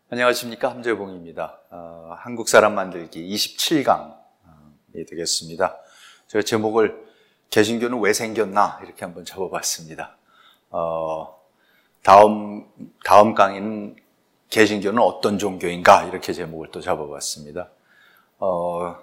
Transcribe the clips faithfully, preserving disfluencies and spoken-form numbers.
안녕하십니까, 함재봉입니다. 어, 한국 사람 만들기 이십칠 강이 되겠습니다. 제가 제목을 개신교는 왜 생겼나 이렇게 한번 잡아봤습니다. 어, 다음 다음 강의는 개신교는 어떤 종교인가 이렇게 제목을 또 잡아봤습니다. 어,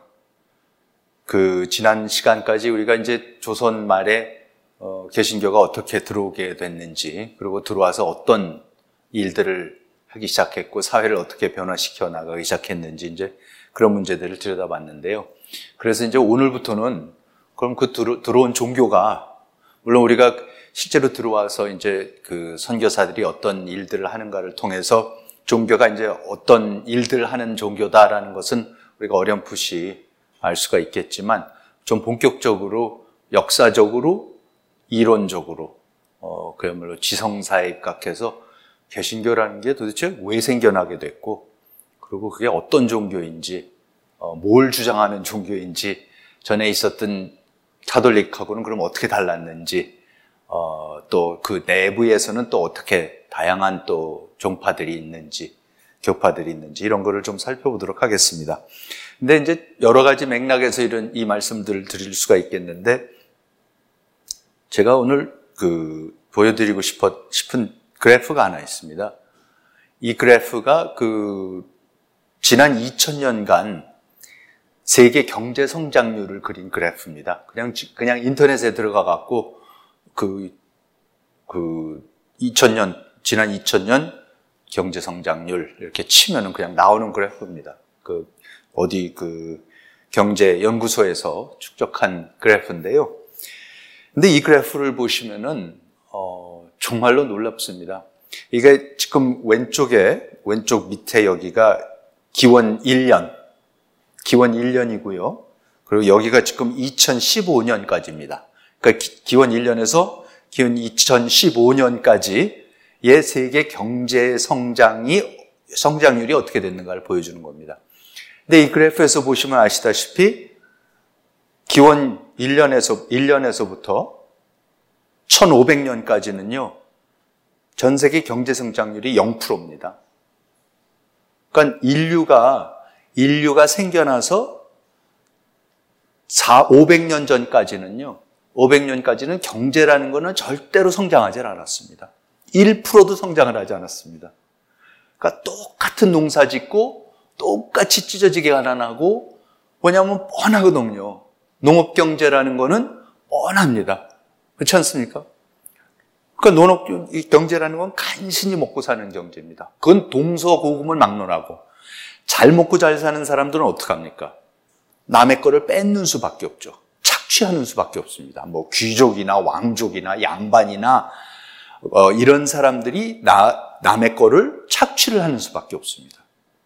그 지난 시간까지 우리가 이제 조선 말에 어, 개신교가 어떻게 들어오게 됐는지, 그리고 들어와서 어떤 일들을 하기 시작했고 사회를 어떻게 변화시켜 나가기 시작했는지 이제 그런 문제들을 들여다봤는데요. 그래서 이제 오늘부터는 그럼 그 들어, 들어온 종교가, 물론 우리가 실제로 들어와서 이제 그 선교사들이 어떤 일들을 하는가를 통해서 종교가 이제 어떤 일들을 하는 종교다라는 것은 우리가 어렴풋이 알 수가 있겠지만, 좀 본격적으로 역사적으로 이론적으로 어 그야말로 지성사에 입각해서 개신교라는 게 도대체 왜 생겨나게 됐고, 그리고 그게 어떤 종교인지, 어, 뭘 주장하는 종교인지, 전에 있었던 가톨릭하고는 그럼 어떻게 달랐는지, 어, 또 그 내부에서는 또 어떻게 다양한 또 종파들이 있는지, 교파들이 있는지, 이런 거를 좀 살펴보도록 하겠습니다. 근데 이제 여러 가지 맥락에서 이런 이 말씀들을 드릴 수가 있겠는데, 제가 오늘 그 보여드리고 싶어, 싶은 그래프가 하나 있습니다. 이 그래프가 그 지난 이천 년간 세계 경제 성장률을 그린 그래프입니다. 그냥 그냥 인터넷에 들어가 갖고 그 그 이천 년 지난 이천 년 경제 성장률 이렇게 치면은 그냥 나오는 그래프입니다. 그 어디 그 경제 연구소에서 축적한 그래프인데요. 근데 이 그래프를 보시면은 어, 정말로 놀랍습니다. 이게 지금 왼쪽에, 왼쪽 밑에 여기가 기원 일 년, 기원 일 년이고요. 그리고 여기가 지금 이천십오 년까지입니다. 그러니까 기, 기원 일 년에서 기원 이천십오 년까지의 세계 경제 성장이, 성장률이 어떻게 됐는가를 보여주는 겁니다. 근데 이 그래프에서 보시면 아시다시피 기원 일 년에서, 일 년에서부터 천오백 년까지는요, 전 세계 경제 성장률이 영 퍼센트입니다. 그러니까 인류가, 인류가 생겨나서 오백 년 전까지는요, 오백 년까지는 경제라는 거는 절대로 성장하지 않았습니다. 일 퍼센트도 성장을 하지 않았습니다. 그러니까 똑같은 농사 짓고, 똑같이 찢어지게 가난하고, 뭐냐면 뻔하거든요. 농업경제라는 거는 뻔합니다. 그렇지 않습니까? 그러니까 농업 경제라는 건 간신히 먹고 사는 경제입니다. 그건 동서고금을 막론하고, 잘 먹고 잘 사는 사람들은 어떡합니까? 남의 거를 뺏는 수밖에 없죠. 착취하는 수밖에 없습니다. 뭐 귀족이나 왕족이나 양반이나 어, 이런 사람들이 나, 남의 거를 착취를 하는 수밖에 없습니다.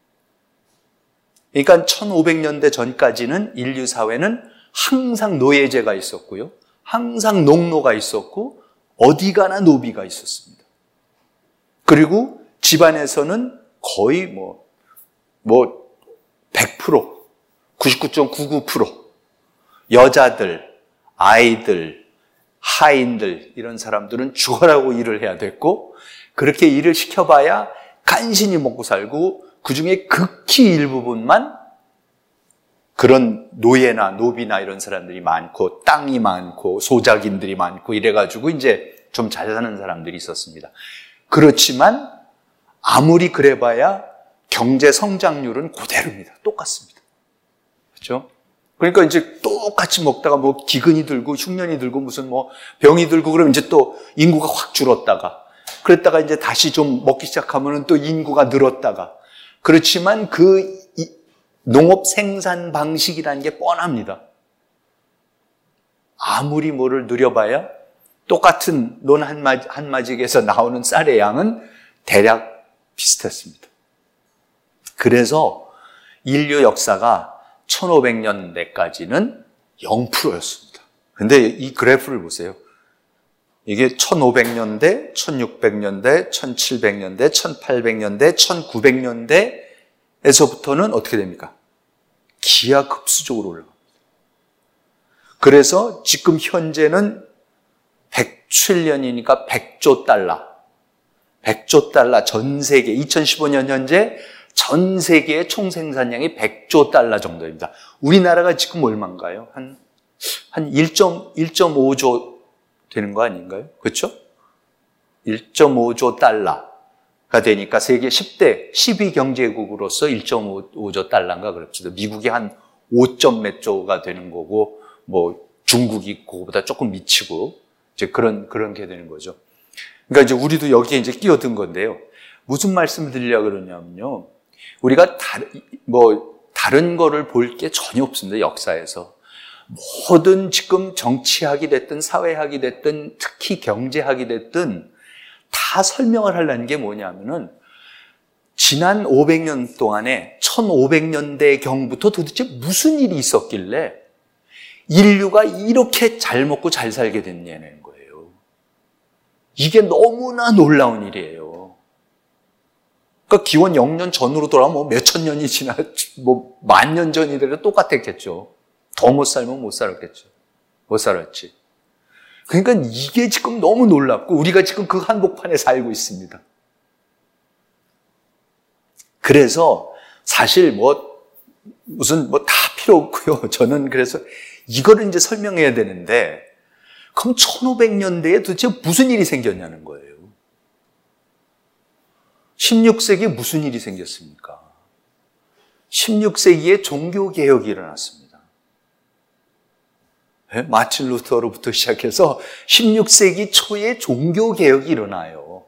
그러니까 천오백 년대 전까지는 인류 사회는 항상 노예제가 있었고요, 항상 농노가 있었고, 어디 가나 노비가 있었습니다. 그리고 집안에서는 거의 뭐, 뭐, 백 퍼센트, 구십구 점 구구 퍼센트, 여자들, 아이들, 하인들, 이런 사람들은 죽어라고 일을 해야 됐고, 그렇게 일을 시켜봐야 간신히 먹고 살고, 그 중에 극히 일부분만 그런 노예나 노비나 이런 사람들이 많고, 땅이 많고, 소작인들이 많고, 이래가지고 이제 좀 잘 사는 사람들이 있었습니다. 그렇지만 아무리 그래봐야 경제 성장률은 그대로입니다. 똑같습니다. 그렇죠? 그러니까 이제 똑같이 먹다가 뭐 기근이 들고 흉년이 들고 무슨 뭐 병이 들고 그러면 이제 또 인구가 확 줄었다가, 그랬다가 이제 다시 좀 먹기 시작하면은 또 인구가 늘었다가. 그렇지만 그 농업 생산 방식이라는 게 뻔합니다. 아무리 뭐를 누려봐야 똑같은 논 한마직에서 나오는 쌀의 양은 대략 비슷했습니다. 그래서 인류 역사가 천오백 년대까지는 영 퍼센트였습니다. 근데 이 그래프를 보세요. 이게 천오백 년대, 천육백 년대, 천칠백 년대, 천팔백 년대, 천구백 년대에서부터는 어떻게 됩니까? 기하급수적으로 올라갑니다. 그래서 지금 현재는 백 트릴리언이니까 백조 달러, 백조 달러 전 세계, 이천십오 년 현재 전 세계의 총생산량이 백조 달러 정도입니다. 우리나라가 지금 얼마인가요? 한, 한 일 점 오조 되는 거 아닌가요? 그렇죠? 일 점 오조 달러가 되니까 세계 십 대, 십 위 경제국으로서 일 점 오조 달러인가 그럽시다. 미국이 한 오 점 몇 조가 되는 거고, 뭐 중국이 그거보다 조금 미치고, 이제 그런, 그런 게 되는 거죠. 그러니까 이제 우리도 여기에 이제 끼어든 건데요. 무슨 말씀을 드리려고 그러냐면요. 우리가 다른, 뭐, 다른 거를 볼 게 전혀 없습니다. 역사에서. 모든 지금 정치학이 됐든 사회학이 됐든 특히 경제학이 됐든 다 설명을 하려는 게 뭐냐면은 지난 오백 년 동안에 천오백 년대경부터 도대체 무슨 일이 있었길래 인류가 이렇게 잘 먹고 잘 살게 됐냐는 거예요. 이게 너무나 놀라운 일이에요. 그러니까 기원 영 년 전으로 돌아가면 뭐 몇천 년이 지나, 뭐 만 년 전이라도 똑같았겠죠. 더 못 살면 못 살았겠죠. 못 살았지. 그러니까 이게 지금 너무 놀랍고 우리가 지금 그 한복판에 살고 있습니다. 그래서 사실 뭐 무슨 뭐 다 필요 없고요. 저는 그래서 이거를 이제 설명해야 되는데 그럼 천오백 년대에 도대체 무슨 일이 생겼냐는 거예요. 십육 세기에 무슨 일이 생겼습니까? 십육 세기에 종교개혁이 일어났습니다. 네? 마틴 루터로부터 시작해서 십육 세기 초에 종교개혁이 일어나요.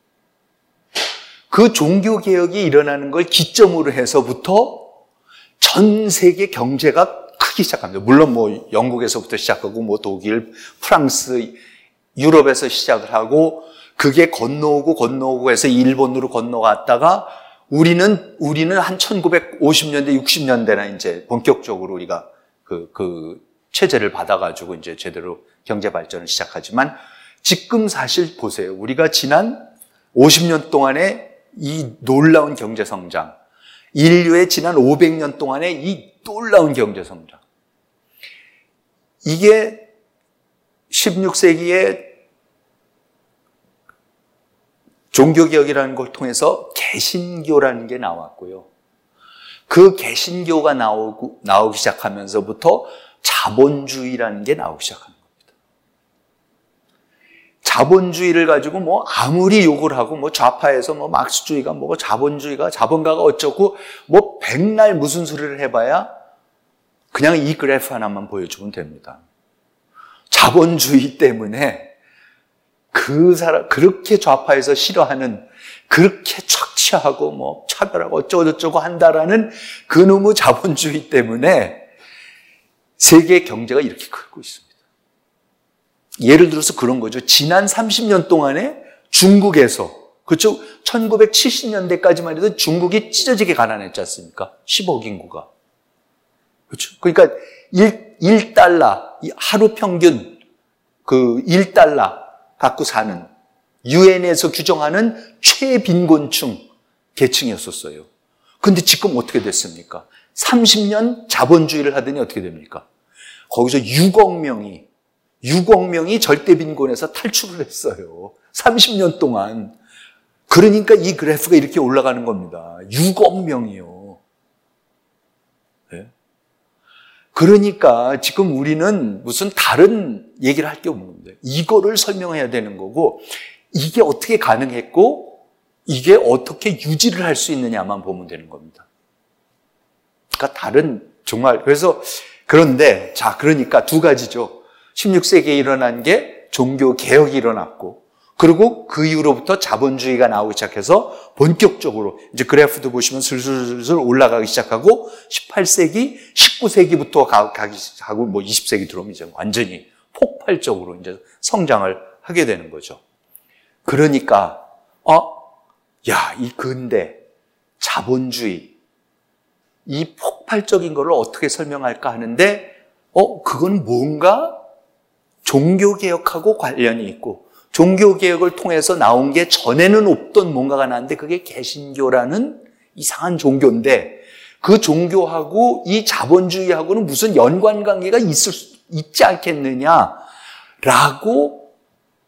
그 종교개혁이 일어나는 걸 기점으로 해서부터 전 세계 경제가 크기 시작합니다. 물론 뭐 영국에서부터 시작하고 뭐 독일, 프랑스, 유럽에서 시작을 하고 그게 건너오고 건너오고 해서 일본으로 건너갔다가 우리는 우리는 한 천구백오십 년대, 육십 년대나 이제 본격적으로 우리가 그, 그 체제를 받아가지고 이제 제대로 경제 발전을 시작하지만 지금 사실 보세요. 우리가 지난 오십 년 동안에 이 놀라운 경제 성장, 인류의 지난 오백 년 동안의 이 놀라운 경제 성장. 이게 십육 세기에 종교개혁이라는 걸 통해서 개신교라는 게 나왔고요. 그 개신교가 나오고, 나오기 시작하면서부터 자본주의라는 게 나오기 시작한 겁니다. 자본주의를 가지고 뭐 아무리 욕을 하고 뭐 좌파에서 뭐 막스주의가 뭐고 자본주의가 자본가가 어쩌고 뭐 백날 무슨 소리를 해봐야 그냥 이 그래프 하나만 보여주면 됩니다. 자본주의 때문에 그 사람, 그렇게 좌파에서 싫어하는, 그렇게 착취하고 뭐 차별하고 어쩌고저쩌고 한다라는 그 놈의 자본주의 때문에 세계 경제가 이렇게 크고 있습니다. 예를 들어서 그런 거죠. 지난 삼십 년 동안에 중국에서, 그렇죠? 천구백칠십 년대까지만 해도 중국이 찢어지게 가난했지 않습니까? 십억 인구가. 그렇죠? 그러니까 일 달러, 하루 평균 그 일 달러 갖고 사는 유엔에서 규정하는 최빈곤층 계층이었었어요. 그런데 지금 어떻게 됐습니까? 삼십 년 자본주의를 하더니 어떻게 됩니까? 거기서 육억 명이 육억 명이 절대 빈곤에서 탈출을 했어요. 삼십 년 동안. 그러니까 이 그래프가 이렇게 올라가는 겁니다. 육억 명이요. 네? 그러니까 지금 우리는 무슨 다른 얘기를 할 게 없는데 이거를 설명해야 되는 거고 이게 어떻게 가능했고 이게 어떻게 유지를 할 수 있느냐만 보면 되는 겁니다. 그러니까 다른 정말 그래서 그런데 자 그러니까 두 가지죠. 십육 세기에 일어난 게 종교 개혁이 일어났고 그리고 그 이후로부터 자본주의가 나오기 시작해서 본격적으로 이제 그래프도 보시면 슬슬슬 올라가기 시작하고 십팔 세기, 십구 세기부터 가기 시작하고 뭐 이십 세기 들어오면 이제 완전히 폭발적으로 이제 성장을 하게 되는 거죠. 그러니까 어, 야, 이 근대 자본주의 이 폭발적인 거를 어떻게 설명할까 하는데 어, 그건 뭔가 종교개혁하고 관련이 있고 종교개혁을 통해서 나온 게 전에는 없던 뭔가가 나왔는데 그게 개신교라는 이상한 종교인데 그 종교하고 이 자본주의하고는 무슨 연관관계가 있을 수, 있지 않겠느냐라고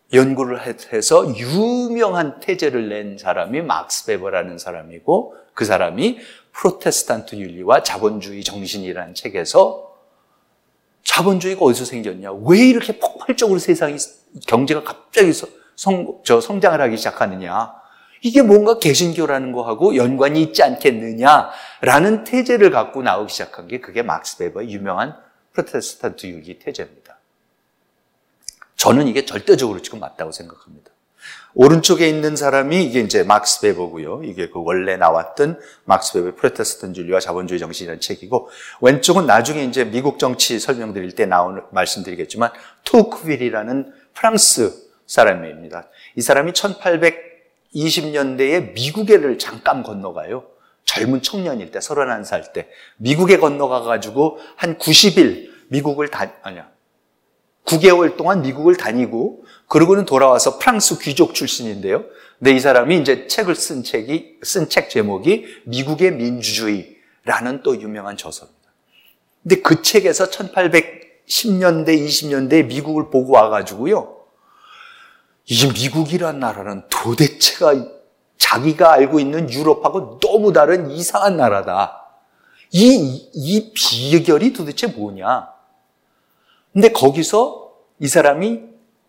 연구를 해서 유명한 태제를 낸 사람이 막스 베버라는 사람이고, 그 사람이 프로테스탄트 윤리와 자본주의 정신이라는 책에서 자본주의가 어디서 생겼냐? 왜 이렇게 폭발적으로 세상이, 경제가 갑자기 성, 저 성장을 하기 시작하느냐? 이게 뭔가 개신교라는 거하고 연관이 있지 않겠느냐라는 태제를 갖고 나오기 시작한 게 그게 막스 베버의 유명한 프로테스탄트 윤리 태제입니다. 저는 이게 절대적으로 지금 맞다고 생각합니다. 오른쪽에 있는 사람이 이게 이제 막스 베버고요. 이게 그 원래 나왔던 막스 베버의 프로테스탄트 윤리와 자본주의 정신이라는 책이고, 왼쪽은 나중에 이제 미국 정치 설명드릴 때 나오는, 말씀드리겠지만, 토크윌이라는 프랑스 사람입니다. 이 사람이 천팔백이십 년대에 미국에를 잠깐 건너가요. 젊은 청년일 때, 서른한 살 때. 미국에 건너가가지고 한 구십 일 미국을 다, 아니야. 구 개월 동안 미국을 다니고, 그러고는 돌아와서 프랑스 귀족 출신인데요. 근데 이 사람이 이제 책을 쓴 책이, 쓴 책 제목이 미국의 민주주의라는 또 유명한 저서입니다. 근데 그 책에서 천팔백십 년대, 이십 년대에 미국을 보고 와가지고요. 이 미국이란 나라는 도대체가 자기가 알고 있는 유럽하고 너무 다른 이상한 나라다. 이, 이 비결이 도대체 뭐냐? 근데 거기서 이 사람이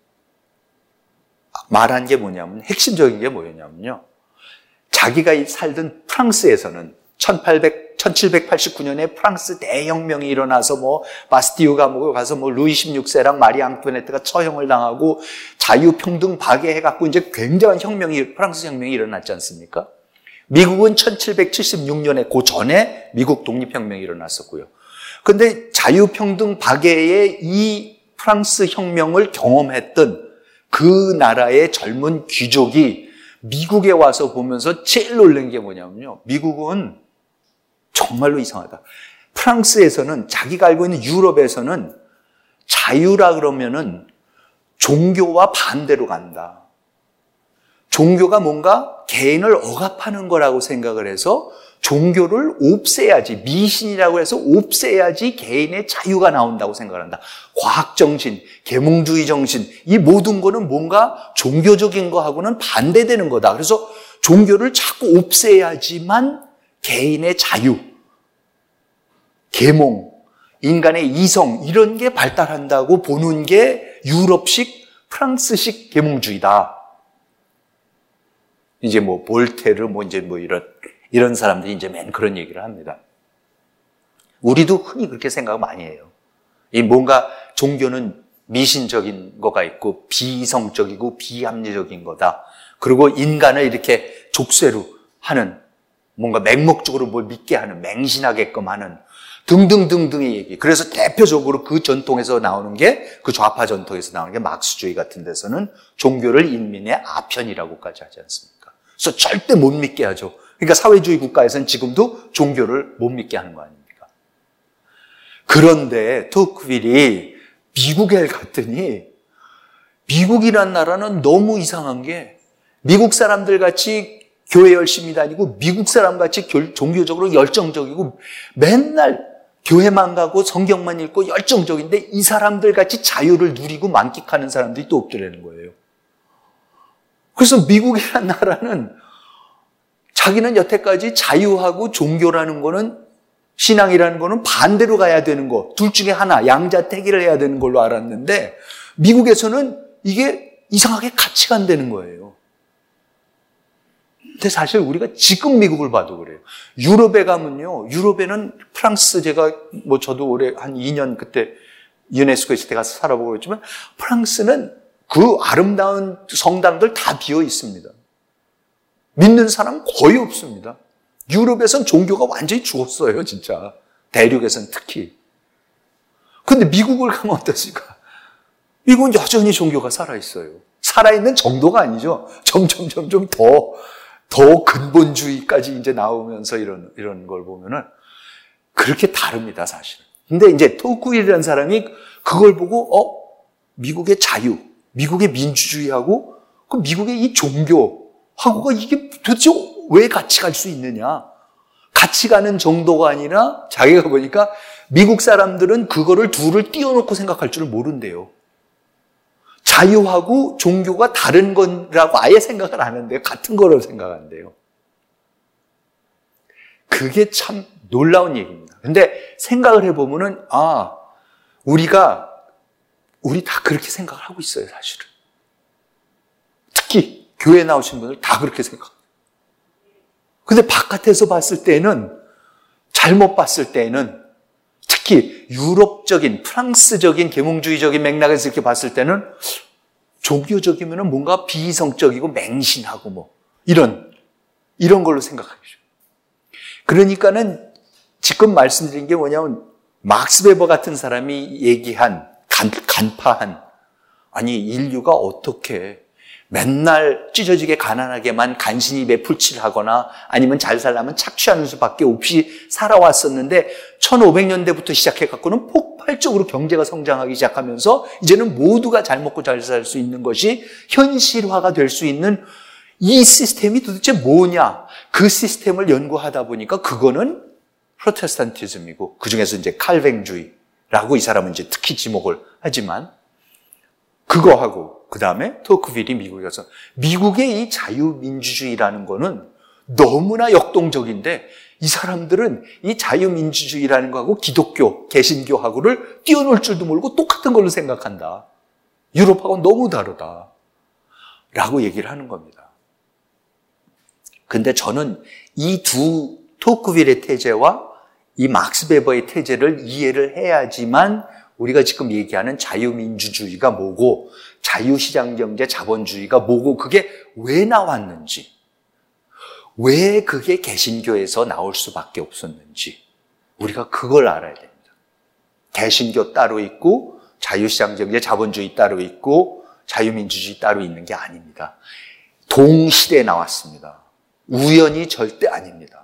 말한 게 뭐냐면, 핵심적인 게 뭐였냐면요. 자기가 살던 프랑스에서는 천팔백, 천칠백팔십구 년에 프랑스 대혁명이 일어나서 뭐 바스티유 감옥에 가서 뭐 루이 십육 세랑 마리 앙투네트가 처형을 당하고 자유평등 박해해갖고 이제 굉장한 혁명이, 프랑스 혁명이 일어났지 않습니까? 미국은 천칠백칠십육 년에 그 전에 미국 독립혁명이 일어났었고요. 근데 자유평등 박해의 이 프랑스 혁명을 경험했던 그 나라의 젊은 귀족이 미국에 와서 보면서 제일 놀란 게 뭐냐면요. 미국은 정말로 이상하다. 프랑스에서는, 자기가 알고 있는 유럽에서는 자유라 그러면은 종교와 반대로 간다. 종교가 뭔가 개인을 억압하는 거라고 생각을 해서 종교를 없애야지, 미신이라고 해서 없애야지 개인의 자유가 나온다고 생각을 한다. 과학정신, 계몽주의 정신, 이 모든 거는 뭔가 종교적인 거하고는 반대되는 거다. 그래서 종교를 자꾸 없애야지만 개인의 자유, 계몽, 인간의 이성, 이런 게 발달한다고 보는 게 유럽식, 프랑스식 계몽주의다. 이제 뭐 볼테르, 뭐 이제 뭐 이런 이런 사람들이 이제 맨 그런 얘기를 합니다. 우리도 흔히 그렇게 생각 많이 해요. 이 뭔가 종교는 미신적인 거가 있고 비이성적이고 비합리적인 거다. 그리고 인간을 이렇게 족쇄로 하는, 뭔가 맹목적으로 뭘 믿게 하는, 맹신하게끔 하는 등등등등의 얘기. 그래서 대표적으로 그 전통에서 나오는 게, 그 좌파 전통에서 나오는 게 막스주의 같은 데서는 종교를 인민의 아편이라고까지 하지 않습니까? 그래서 절대 못 믿게 하죠. 그러니까 사회주의 국가에서는 지금도 종교를 못 믿게 하는 거 아닙니까? 그런데 토크윌이 미국에 갔더니, 미국이란 나라는 너무 이상한 게, 미국 사람들 같이 교회 열심히 다니고 미국 사람 같이 종교적으로 열정적이고 맨날 교회만 가고 성경만 읽고 열정적인데, 이 사람들 같이 자유를 누리고 만끽하는 사람들이 또 없더라는 거예요. 그래서 미국이란 나라는 자기는 여태까지 자유하고 종교라는 거는, 신앙이라는 거는 반대로 가야 되는 거, 둘 중에 하나, 양자택일을 해야 되는 걸로 알았는데, 미국에서는 이게 이상하게 같이 간다는 거예요. 근데 사실 우리가 지금 미국을 봐도 그래요. 유럽에 가면요, 유럽에는 프랑스, 제가 뭐 저도 올해 한 이 년 그때 유네스코 있을 때 가서 살아보고 있지만, 프랑스는 그 아름다운 성당들 다 비어 있습니다. 믿는 사람 거의 없습니다. 유럽에선 종교가 완전히 죽었어요, 진짜. 대륙에선 특히. 근데 미국을 가면 어떻습니까? 미국은 여전히 종교가 살아있어요. 살아있는 정도가 아니죠. 점점, 점점 더, 더 근본주의까지 이제 나오면서 이런, 이런 걸 보면은 그렇게 다릅니다, 사실은. 근데 이제 토크윌이라는 사람이 그걸 보고, 어, 미국의 자유, 미국의 민주주의하고 그 미국의 이 종교하고가 이게 도대체 왜 같이 갈 수 있느냐? 같이 가는 정도가 아니라 자기가 보니까 미국 사람들은 그거를 둘을 띄워놓고 생각할 줄을 모른대요. 자유하고 종교가 다른 거라고 아예 생각을 안 하는데요. 같은 거로 생각한대요. 그게 참 놀라운 얘기입니다. 근데 생각을 해보면은, 아, 우리가, 우리 다 그렇게 생각을 하고 있어요, 사실은. 특히, 교회 나오신 분들 다 그렇게 생각합니다. 근데 바깥에서 봤을 때는, 잘못 봤을 때는, 특히 유럽적인, 프랑스적인, 계몽주의적인 맥락에서 이렇게 봤을 때는, 종교적이면 뭔가 비이성적이고 맹신하고 뭐, 이런, 이런 걸로 생각하죠. 그러니까는 지금 말씀드린 게 뭐냐면 막스 베버 같은 사람이 얘기한 간, 간파한 아니 인류가 어떻게 맨날 찢어지게 가난하게만 간신히 배풀칠을 하거나 아니면 잘 살려면 착취하는 수밖에 없이 살아왔었는데 천오백 년대부터 시작해갖고는 폭발적으로 경제가 성장하기 시작하면서 이제는 모두가 잘 먹고 잘 살 수 있는 것이 현실화가 될 수 있는 이 시스템이 도대체 뭐냐? 그 시스템을 연구하다 보니까 그거는 프로테스탄티즘이고 그중에서 이제 칼뱅주의라고 이 사람은 이제 특히 지목을 하지만 그거하고 그 다음에 토크빌이 미국에 가서 미국의 이 자유민주주의라는 거는 너무나 역동적인데 이 사람들은 이 자유민주주의라는 거하고 기독교, 개신교하고를 뛰어놀 줄도 모르고 똑같은 걸로 생각한다. 유럽하고 너무 다르다. 라고 얘기를 하는 겁니다. 근데 저는 이 두 토크빌의 태제와 이 막스 베버의 태제를 이해를 해야지만 우리가 지금 얘기하는 자유민주주의가 뭐고 자유시장경제 자본주의가 뭐고 그게 왜 나왔는지 왜 그게 개신교에서 나올 수밖에 없었는지 우리가 그걸 알아야 됩니다. 개신교 따로 있고 자유시장경제 자본주의 따로 있고 자유민주주의 따로 있는 게 아닙니다. 동시대에 나왔습니다. 우연이 절대 아닙니다.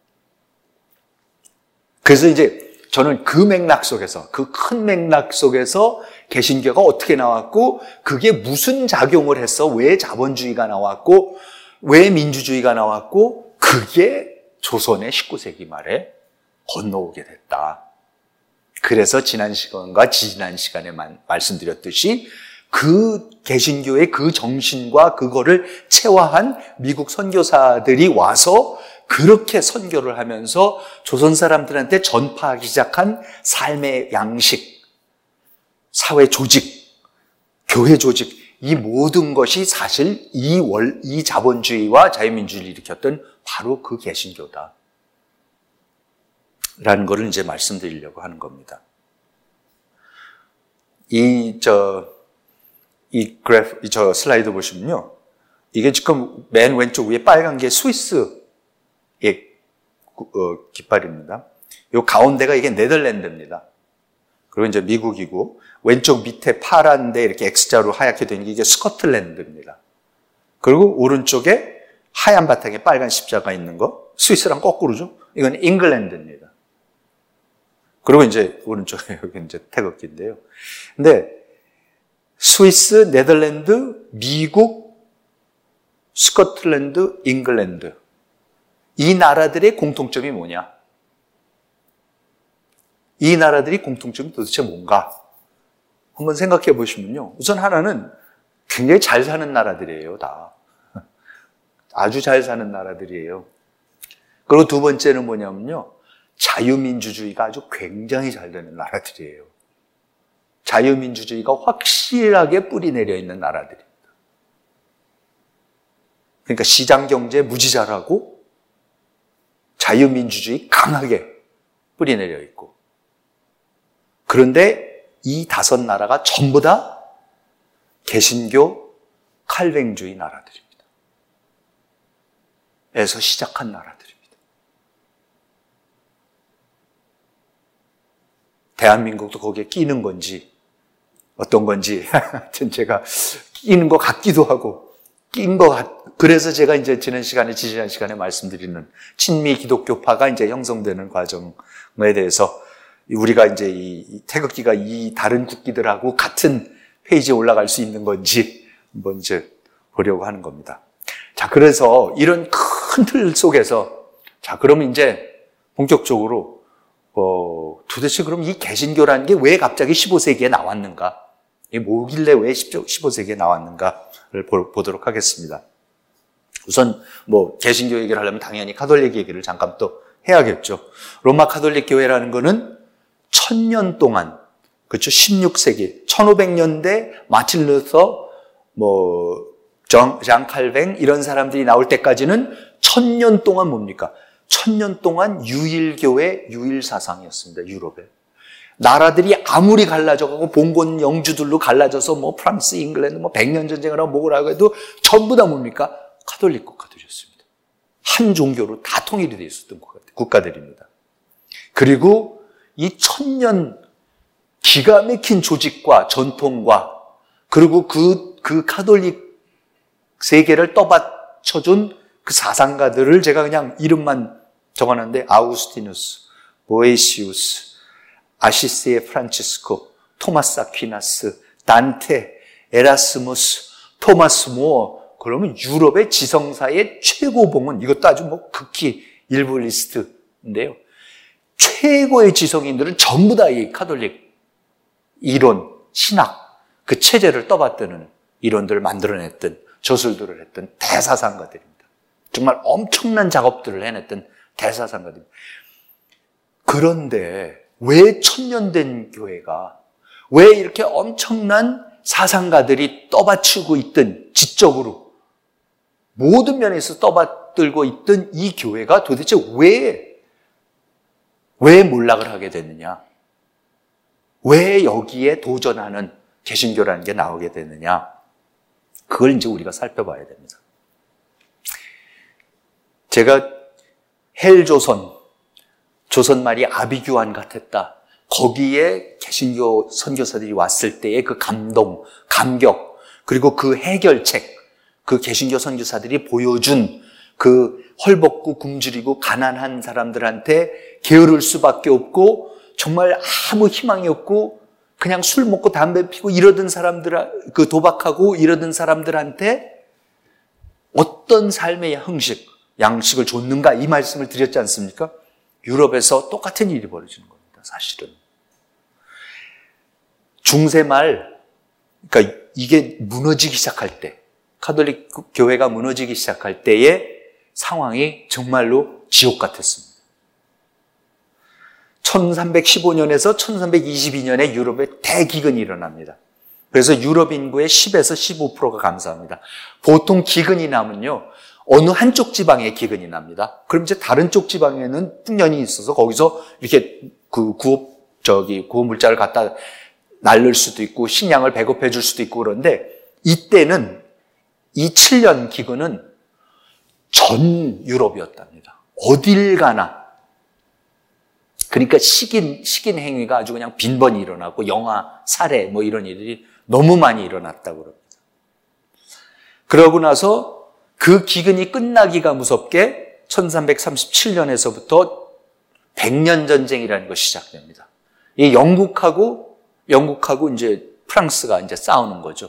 그래서 이제 저는 그 맥락 속에서, 그 큰 맥락 속에서 개신교가 어떻게 나왔고, 그게 무슨 작용을 해서 왜 자본주의가 나왔고, 왜 민주주의가 나왔고, 그게 조선의 십구 세기 말에 건너오게 됐다. 그래서 지난 시간과 지지난 시간에 말씀드렸듯이 그 개신교의 그 정신과 그거를 체화한 미국 선교사들이 와서 그렇게 선교를 하면서 조선 사람들한테 전파하기 시작한 삶의 양식, 사회 조직, 교회 조직, 이 모든 것이 사실 이 월, 이 자본주의와 자유민주주의를 일으켰던 바로 그 개신교다. 라는 것을 이제 말씀드리려고 하는 겁니다. 이, 저, 이 그래프, 저 슬라이드 보시면요. 이게 지금 맨 왼쪽 위에 빨간 게 스위스의 어, 깃발입니다. 요 가운데가 이게 네덜란드입니다. 그리고 이제 미국이고, 왼쪽 밑에 파란데 이렇게 X자로 하얗게 된 게 이게 스코틀랜드입니다. 그리고 오른쪽에 하얀 바탕에 빨간 십자가 있는 거, 스위스랑 거꾸로죠. 이건 잉글랜드입니다. 그리고 이제 오른쪽에 여기 이제 태극기인데요. 근데 스위스, 네덜란드, 미국, 스코틀랜드, 잉글랜드. 이 나라들의 공통점이 뭐냐? 이 나라들이 공통점이 도대체 뭔가? 한번 생각해 보시면요. 우선 하나는 굉장히 잘 사는 나라들이에요, 다. 아주 잘 사는 나라들이에요. 그리고 두 번째는 뭐냐면요. 자유민주주의가 아주 굉장히 잘 되는 나라들이에요. 자유민주주의가 확실하게 뿌리 내려 있는 나라들입니다. 그러니까 시장경제 무지 잘하고 자유민주주의 강하게 뿌리 내려 있고 그런데 이 다섯 나라가 전부 다 개신교 칼뱅주의 나라들입니다. 에서 시작한 나라들입니다. 대한민국도 거기에 끼는 건지 어떤 건지 하여튼 제가 끼는 것 같기도 하고 낀 것 같, 그래서 제가 이제 지난 시간에, 지지난 시간에 말씀드리는 친미 기독교파가 이제 형성되는 과정에 대해서 우리가 이제 이 태극기가 이 다른 국기들하고 같은 페이지에 올라갈 수 있는 건지 한번 이제 보려고 하는 겁니다. 자, 그래서 이런 큰 틀 속에서 자, 그러면 이제 본격적으로 어, 도대체 그럼 이 개신교라는 게 왜 갑자기 십오 세기에 나왔는가? 이게 뭐길래 왜 십오 세기에 나왔는가를 보도록 하겠습니다. 우선 뭐 개신교 얘기를 하려면 당연히 가톨릭 얘기를 잠깐 또 해야겠죠. 로마 가톨릭 교회라는 거는 천년 동안, 그렇죠? 십육 세기, 천오백 년대 마틴 루터, 뭐 장, 장 칼뱅 이런 사람들이 나올 때까지는 천년 동안 뭡니까? 천년 동안 유일교회, 유일사상이었습니다. 유럽에. 나라들이 아무리 갈라져가고 봉건 영주들로 갈라져서 뭐 프랑스, 잉글랜드 뭐 백년 전쟁을 하고 뭐를 하고 해도 전부 다 뭡니까? 가톨릭 국가들이었습니다. 한 종교로 다 통일이 되어 있었던 국가들입니다. 그리고 이 천년 기가 막힌 조직과 전통과 그리고 그, 그 가톨릭 세계를 떠받쳐준 그 사상가들을 제가 그냥 이름만 적어놨는데 아우구스티누스, 보에시우스, 아시스의 프란치스코, 토마스 아퀴나스, 단테, 에라스무스, 토마스 모어. 그러면 유럽의 지성사의 최고봉은 이것도 아주 뭐 극히 일부 리스트인데요. 최고의 지성인들은 전부 다 이 가톨릭 이론, 신학, 그 체제를 떠받드는 이론들을 만들어냈던 저술들을 했던 대사상가들입니다. 정말 엄청난 작업들을 해냈던 대사상가들입니다. 그런데 왜 천년된 교회가 왜 이렇게 엄청난 사상가들이 떠받치고 있던 지적으로 모든 면에서 떠받들고 있던 이 교회가 도대체 왜, 왜 몰락을 하게 됐느냐? 왜 여기에 도전하는 개신교라는 게 나오게 되느냐? 그걸 이제 우리가 살펴봐야 됩니다. 제가 헬조선, 조선말이 아비규환 같았다. 거기에 개신교 선교사들이 왔을 때의 그 감동, 감격, 그리고 그 해결책, 그 개신교 선교사들이 보여준 그 헐벗고 굶주리고 가난한 사람들한테 게으를 수밖에 없고 정말 아무 희망이 없고 그냥 술 먹고 담배 피고 이러던 사람들, 그 도박하고 이러던 사람들한테 어떤 삶의 형식, 양식을 줬는가 이 말씀을 드렸지 않습니까? 유럽에서 똑같은 일이 벌어지는 겁니다, 사실은. 중세 말, 그러니까 이게 무너지기 시작할 때, 가톨릭 교회가 무너지기 시작할 때의 상황이 정말로 지옥 같았습니다. 천삼백십오 년에서 천삼백이십이 년에 유럽에 대기근이 일어납니다. 그래서 유럽 인구의 십에서 십오 퍼센트가 감사합니다. 보통 기근이 나면요, 어느 한쪽 지방에 기근이 납니다. 그럼 이제 다른 쪽 지방에는 풍년이 있어서 거기서 이렇게 그 구호, 저기 구호 물자를 갖다 날릴 수도 있고 식량을 배급해 줄 수도 있고 그런데 이때는 이 칠 년 기근은 전 유럽이었답니다. 어딜 가나. 그러니까 식인, 식인 행위가 아주 그냥 빈번히 일어나고 영아, 살해 뭐 이런 일들이 너무 많이 일어났다고 그럽니다. 그러고 나서 그 기근이 끝나기가 무섭게 천삼백삼십칠 년에서부터 백년 전쟁이라는 것이 시작됩니다. 이 영국하고, 영국하고 이제 프랑스가 이제 싸우는 거죠.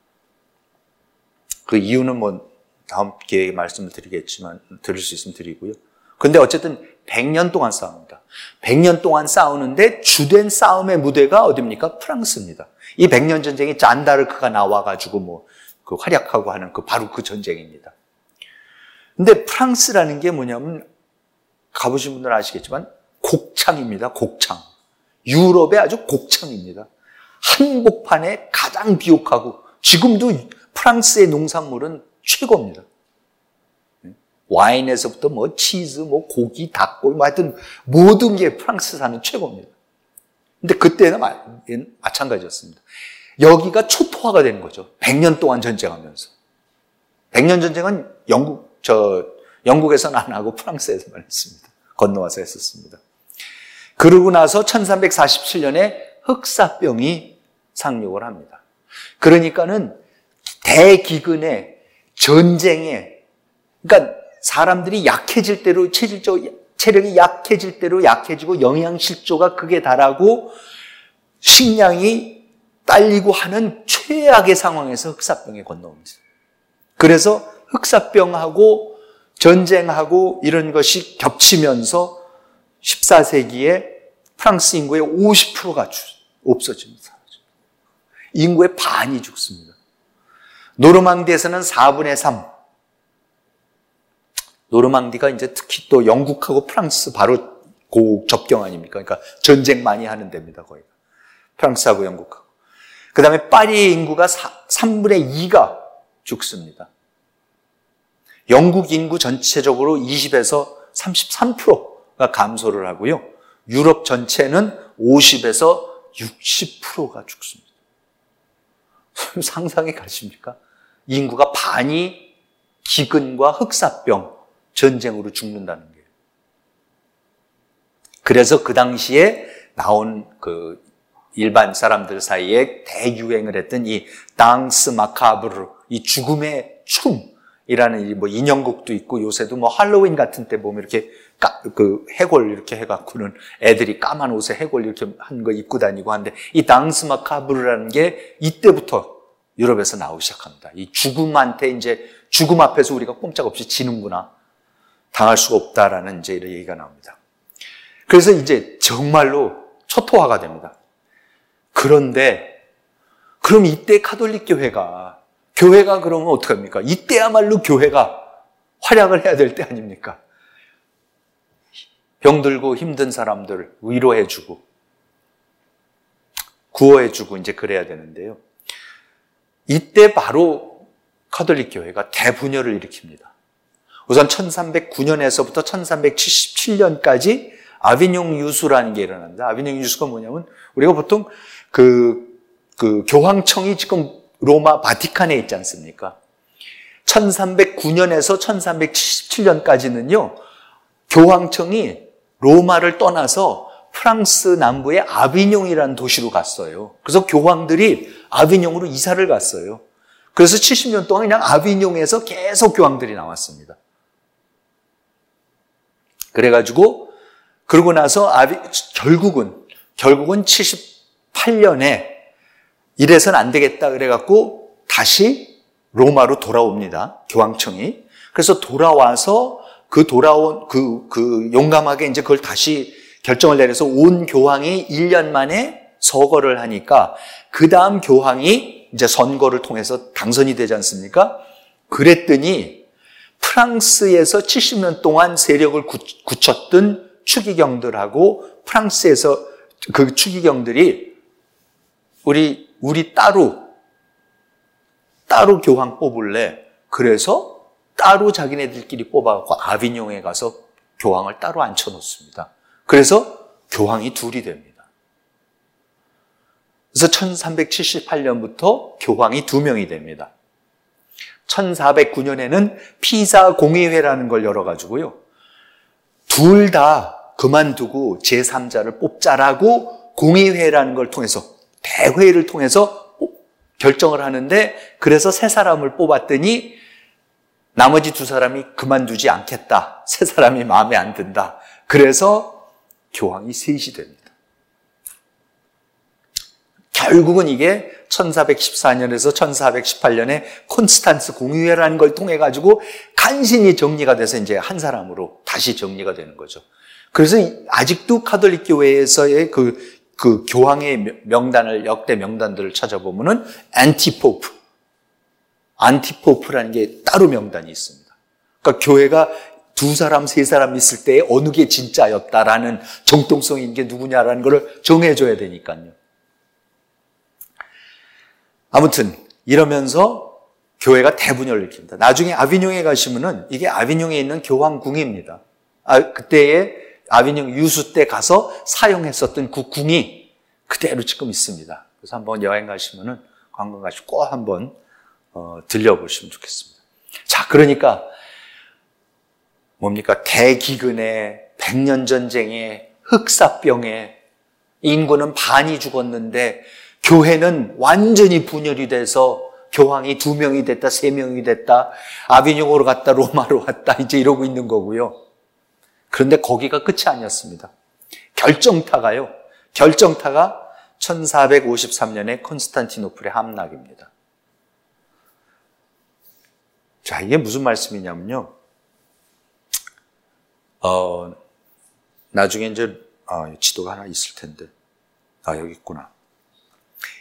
그 이유는 뭐 다음 기회에 말씀을 드리겠지만, 드릴 수 있으면 드리고요. 근데 어쨌든 백 년 동안 싸웁니다. 백 년 동안 싸우는데 주된 싸움의 무대가 어디입니까? 프랑스입니다. 이 백년 전쟁이 잔다르크가 나와가지고 뭐 그 활약하고 하는 그 바로 그 전쟁입니다. 근데 프랑스라는 게 뭐냐면 가보신 분들은 아시겠지만 곡창입니다. 곡창. 유럽의 아주 곡창입니다. 한복판에 가장 비옥하고 지금도 프랑스의 농산물은 최고입니다. 와인에서부터 뭐 치즈, 뭐 고기, 닭고기, 뭐 하여튼 모든 게 프랑스산은 최고입니다. 근데 그때는 마찬가지였습니다. 여기가 초토화가 되는 거죠. 백 년 동안 전쟁하면서. 백 년 전쟁은 영국, 저, 영국에서는 안 하고 프랑스에서만 했습니다. 건너와서 했었습니다. 그러고 나서 천삼백사십칠 년에 흑사병이 상륙을 합니다. 그러니까는 대기근에, 전쟁에, 그러니까 사람들이 약해질 대로 체질적, 체력이 약해질 대로 약해지고 영양실조가 극에 달하고 식량이 딸리고 하는 최악의 상황에서 흑사병에 건너옵니다. 그래서 흑사병하고 전쟁하고 이런 것이 겹치면서 십사 세기에 프랑스 인구의 오십 퍼센트가 없어집니다. 인구의 반이 죽습니다. 노르망디에서는 사분의 삼. 노르망디가 이제 특히 또 영국하고 프랑스 바로 그 접경 아닙니까? 그러니까 전쟁 많이 하는 데입니다, 거기가. 프랑스하고 영국하고. 그 다음에 파리의 인구가 삼분의 이가 죽습니다. 영국 인구 전체적으로 이십에서 삼십삼 퍼센트가 감소를 하고요. 유럽 전체는 오십에서 육십 퍼센트가 죽습니다. 상상이 가십니까? 인구가 반이 기근과 흑사병, 전쟁으로 죽는다는 거예요. 그래서 그 당시에 나온 그 일반 사람들 사이에 대유행을 했던 이 당스 마카브르, 이 죽음의 춤이라는 이 뭐 인형극도 있고 요새도 뭐 할로윈 같은 때 보면 이렇게 까, 그 해골 이렇게 해갖고는 애들이 까만 옷에 해골 이렇게 한 거 입고 다니고 하는데 이 당스 마카브르라는 게 이때부터 유럽에서 나오기 시작합니다. 이 죽음한테 이제 죽음 앞에서 우리가 꼼짝없이 지는구나. 당할 수가 없다라는 이제 이런 얘기가 나옵니다. 그래서 이제 정말로 초토화가 됩니다. 그런데 그럼 이때 카톨릭 교회가 교회가 그러면 어떡합니까? 이때야말로 교회가 활약을 해야 될 때 아닙니까? 병들고 힘든 사람들 위로해주고 구호해주고 이제 그래야 되는데요. 이때 바로 카톨릭 교회가 대분열을 일으킵니다. 우선 천삼백구 년에서부터 천삼백칠십칠 년까지 아비뇽 유수라는 게 일어납니다. 아비뇽 유수가 뭐냐면 우리가 보통 그, 그 교황청이 지금 로마 바티칸에 있지 않습니까? 천삼백구 년에서 천삼백칠십칠 년까지는요, 교황청이 로마를 떠나서 프랑스 남부의 아비뇽이라는 도시로 갔어요. 그래서 교황들이 아비뇽으로 이사를 갔어요. 그래서 칠십 년 동안 그냥 아비뇽에서 계속 교황들이 나왔습니다. 그래가지고 그러고 나서 아비, 결국은 결국은 칠십팔 년에 이래선 안 되겠다 그래갖고 다시 로마로 돌아옵니다. 교황청이. 그래서 돌아와서 그 돌아온 그, 그 용감하게 이제 그걸 다시 결정을 내려서 온 교황이 일 년 만에 서거를 하니까 그 다음 교황이 이제 선거를 통해서 당선이 되지 않습니까? 그랬더니 프랑스에서 칠십 년 동안 세력을 굳혔던 추기경들하고 프랑스에서 그 추기경들이 우리, 우리 따로, 따로 교황 뽑을래. 그래서 따로 자기네들끼리 뽑아갖고 아비뇽에 가서 교황을 따로 앉혀놓습니다. 그래서 교황이 둘이 됩니다. 그래서 천삼백칠십팔 년부터 교황이 두 명이 됩니다. 천사백구 년에는 피사 공의회라는 걸 열어가지고요. 둘 다 그만두고 제삼자를 뽑자라고 공의회라는 걸 통해서, 대회를 통해서 결정을 하는데, 그래서 세 사람을 뽑았더니 나머지 두 사람이 그만두지 않겠다. 세 사람이 마음에 안 든다. 그래서 교황이 셋이 됩니다. 결국은 이게 천사백십사 년에서 천사백십팔 년에 콘스탄스 공의회라는 걸 통해 가지고 간신히 정리가 돼서 이제 한 사람으로 다시 정리가 되는 거죠. 그래서 아직도 카톨릭 교회에서의 그, 그 교황의 명단을, 역대 명단들을 찾아보면은 안티포프, 안티포프라는 게 따로 명단이 있습니다. 그러니까 교회가 두 사람, 세 사람 있을 때 어느 게 진짜였다라는 정통성인 게 누구냐라는 걸 정해줘야 되니까요. 아무튼 이러면서 교회가 대분열을 일으킵니다. 나중에 아비뇽에 가시면은 이게 아비뇽에 있는 교황궁입니다. 아, 그때의 아비뇽 유수 때 가서 사용했었던 그 궁이 그대로 지금 있습니다. 그래서 한번 여행 가시면은 관광 가시고 꼭 한번 어, 들려보시면 좋겠습니다. 자, 그러니까 뭡니까? 대기근에, 백년전쟁에, 흑사병에 인구는 반이 죽었는데 교회는 완전히 분열이 돼서 교황이 두 명이 됐다, 세 명이 됐다, 아비뇽으로 갔다, 로마로 갔다, 이제 이러고 있는 거고요. 그런데 거기가 끝이 아니었습니다. 결정타가요. 결정타가 천사백오십삼 년에 콘스탄티노플의 함락입니다. 자, 이게 무슨 말씀이냐면요. 어, 나중에 이제, 아, 지도가 하나 있을 텐데. 아, 여기 있구나.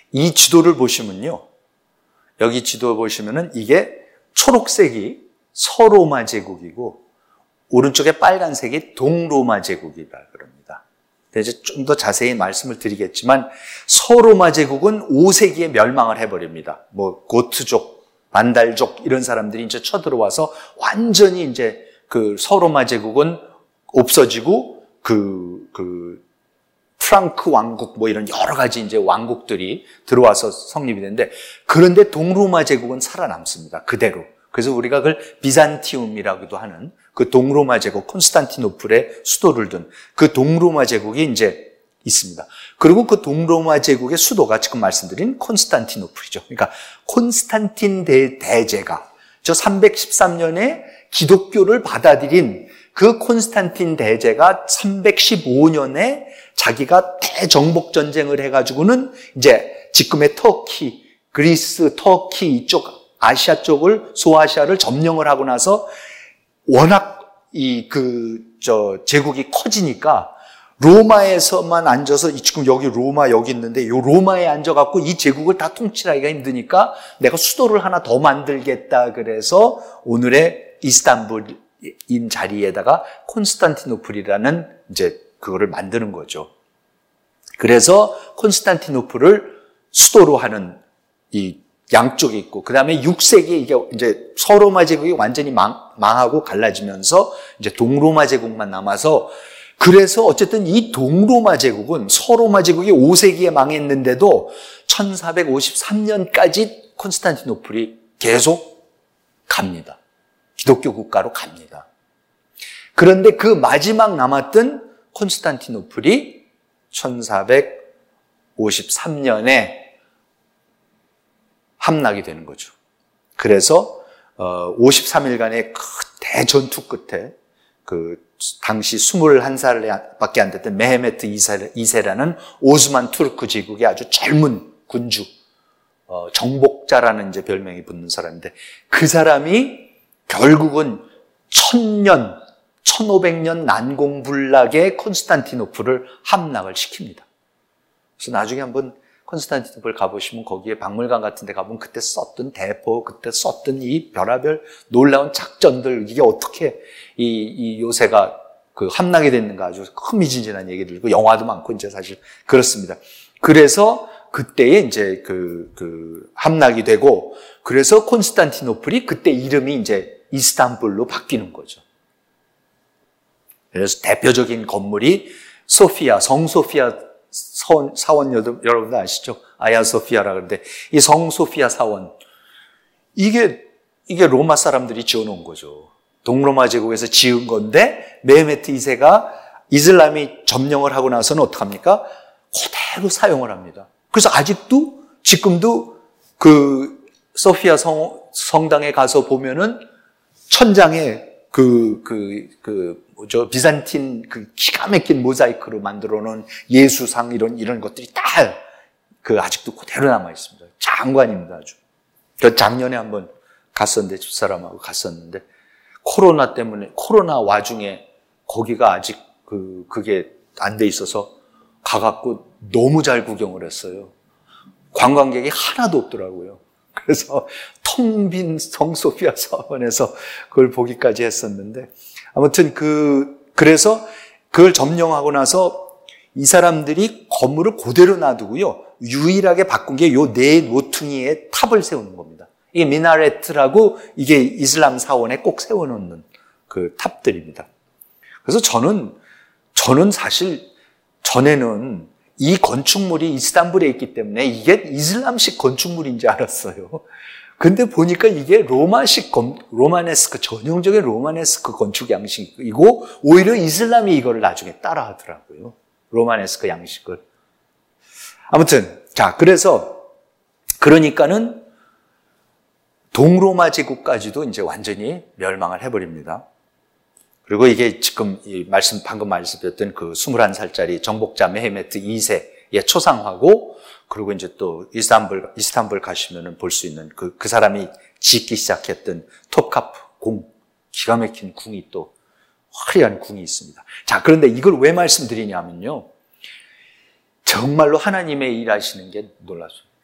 이 지도를 보시면요. 여기 지도 보시면은 이게 초록색이 서로마 제국이고 오른쪽에 빨간색이 동로마 제국이라 그럽니다. 이제 좀 더 자세히 말씀을 드리겠지만 서로마 제국은 오 세기에 멸망을 해버립니다. 뭐 고트족, 반달족 이런 사람들이 이제 쳐들어와서 완전히 이제 그 서로마 제국은 없어지고 그, 그 프랑크 왕국 뭐 이런 여러 가지 이제 왕국들이 들어와서 성립이 되는데 그런데 동로마 제국은 살아남습니다. 그대로. 그래서 우리가 그걸 비잔티움이라고도 하는 그 동로마 제국, 콘스탄티노플의 수도를 둔 그 동로마 제국이 이제 있습니다. 그리고 그 동로마 제국의 수도가 지금 말씀드린 콘스탄티노플이죠. 그러니까 콘스탄틴 대, 대제가 저 삼백십삼 년에 기독교를 받아들인 그 콘스탄틴 대제가 삼백십오 년에 자기가 대정복 전쟁을 해가지고는 이제 지금의 터키, 그리스, 터키 이쪽 아시아 쪽을 소아시아를 점령을 하고 나서 워낙 이 그 저 제국이 커지니까 로마에서만 앉아서 지금 여기 로마 여기 있는데 이 로마에 앉아갖고 이 제국을 다 통치하기가 힘드니까 내가 수도를 하나 더 만들겠다 그래서 오늘의 이스탄불인 자리에다가 콘스탄티노플이라는 이제 그거를 만드는 거죠. 그래서 콘스탄티노플을 수도로 하는 이 양쪽에 있고, 그 다음에 육 세기에 이게 이제 서로마 제국이 완전히 망, 망하고 갈라지면서 이제 동로마 제국만 남아서 그래서 어쨌든 이 동로마 제국은 서로마 제국이 오 세기에 망했는데도 천사백오십삼 년까지 콘스탄티노플이 계속 갑니다. 기독교 국가로 갑니다. 그런데 그 마지막 남았던 콘스탄티노플이 천사백오십삼 년에 함락이 되는 거죠. 그래서 오십삼 일간의 대전투 끝에 그 당시 스물한 살밖에 안 됐던 메헤메트 이 세라는 오스만 투르크 제국의 아주 젊은 군주, 정복자라는 이제 별명이 붙는 사람인데 그 사람이 결국은 천년, 천오백 년 난공불락의 콘스탄티노플을 함락을 시킵니다. 그래서 나중에 한번 콘스탄티노플 가보시면 거기에 박물관 같은 데 가보면 그때 썼던 대포, 그때 썼던 이 별하별 놀라운 작전들, 이게 어떻게 이, 이 요새가 그 함락이 됐는가 아주 흥미진진한 얘기들 있고 영화도 많고 이제 사실 그렇습니다. 그래서 그때에 이제 그, 그 함락이 되고 그래서 콘스탄티노플이 그때 이름이 이제 이스탄불로 바뀌는 거죠. 그래서 대표적인 건물이 소피아, 성소피아 사원, 사원 여러분들 아시죠? 아야소피아라 그러는데 이 성소피아 사원 이게 이게 로마 사람들이 지어놓은 거죠. 동로마 제국에서 지은 건데 메헤메트 이 세가 이슬람이 점령을 하고 나서는 어떡합니까? 그대로 사용을 합니다. 그래서 아직도 지금도 그 소피아 성, 성당에 가서 보면은 천장에 그, 그, 그, 뭐죠, 비잔틴 그 기가 막힌 모자이크로 만들어 놓은 예수상 이런, 이런 것들이 다 그 아직도 그대로 남아 있습니다. 장관입니다, 아주. 그 작년에 한번 갔었는데, 집사람하고 갔었는데, 코로나 때문에, 코로나 와중에 거기가 아직 그, 그게 안 돼 있어서 가갖고 너무 잘 구경을 했어요. 관광객이 하나도 없더라고요. 그래서 텅 빈 성소피아 사원에서 그걸 보기까지 했었는데 아무튼 그 그래서 그걸 점령하고 나서 이 사람들이 건물을 그대로 놔두고요. 유일하게 바꾼 게 요 네 모퉁이에 탑을 세우는 겁니다. 이게 미나레트라고 이게 이슬람 사원에 꼭 세워놓는 그 탑들입니다. 그래서 저는 저는 사실 전에는 이 건축물이 이스탄불에 있기 때문에 이게 이슬람식 건축물인지 알았어요. 근데 보니까 이게 로마식, 로마네스크, 전형적인 로마네스크 건축 양식이고 오히려 이슬람이 이거를 나중에 따라 하더라고요. 로마네스크 양식을. 아무튼, 자, 그래서, 그러니까는 동로마 제국까지도 이제 완전히 멸망을 해버립니다. 그리고 이게 지금 이 말씀, 방금 말씀드렸던 그 스물한 살짜리 정복자 메헤메트 이 세의 초상화고, 그리고 이제 또 이스탄불, 이스탄불 가시면은 볼 수 있는 그, 그 사람이 짓기 시작했던 톱카프 궁, 기가 막힌 궁이 또 화려한 궁이 있습니다. 자, 그런데 이걸 왜 말씀드리냐면요. 정말로 하나님의 일하시는 게 놀랍습니다.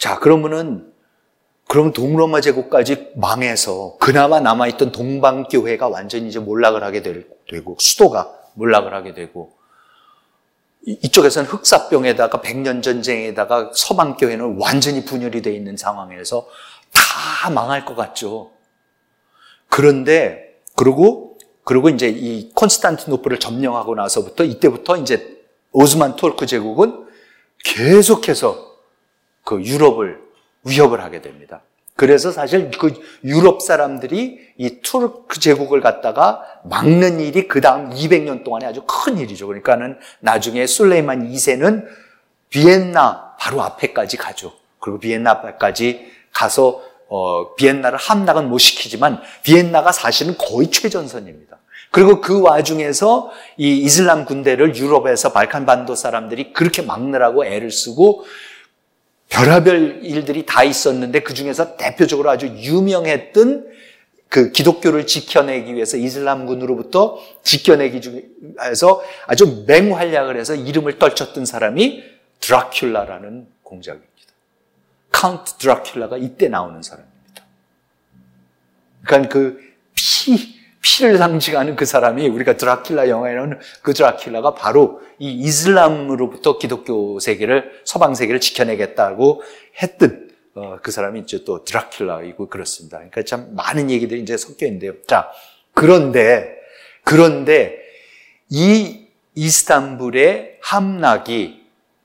자, 그러면은 그럼 동로마 제국까지 망해서 그나마 남아있던 동방교회가 완전히 이제 몰락을 하게 되고 수도가 몰락을 하게 되고 이쪽에서는 흑사병에다가 백년 전쟁에다가 서방교회는 완전히 분열이 되어 있는 상황에서 다 망할 것 같죠. 그런데 그리고 그리고 이제 이 콘스탄티노플을 점령하고 나서부터 이때부터 이제 오스만 토르크 제국은 계속해서 그 유럽을 위협을 하게 됩니다. 그래서 사실 그 유럽 사람들이 이 투르크 제국을 갖다가 막는 일이 그 다음 이백 년 동안에 아주 큰 일이죠. 그러니까는 나중에 술레이만 이 세는 비엔나 바로 앞에까지 가죠. 그리고 비엔나 앞에까지 가서 어, 비엔나를 함락은 못 시키지만 비엔나가 사실은 거의 최전선입니다. 그리고 그 와중에서 이 이슬람 군대를 유럽에서 발칸 반도 사람들이 그렇게 막느라고 애를 쓰고 별의별 일들이 다 있었는데 그 중에서 대표적으로 아주 유명했던 그 기독교를 지켜내기 위해서 이슬람군으로부터 지켜내기 위해서 아주 맹활약을 해서 이름을 떨쳤던 사람이 드라큘라라는 공작입니다. 카운트 드라큘라가 이때 나오는 사람입니다. 그러니까 그 피, 피를 상징하는 그 사람이 우리가 드라큘라 영화에 나오는 그 드라큘라가 바로 이 이슬람으로부터 기독교 세계를, 서방 세계를 지켜내겠다고 했던 어, 그 사람이 이제 또 드라큘라이고 그렇습니다. 그러니까 참 많은 얘기들이 이제 섞여 있는데요. 자, 그런데, 그런데 이 이스탄불의 함락이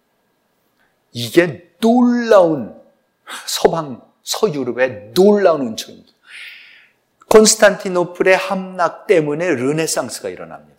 이게 놀라운 서방, 서유럽의 놀라운 운천입니다. 콘스탄티노플의 함락 때문에 르네상스가 일어납니다.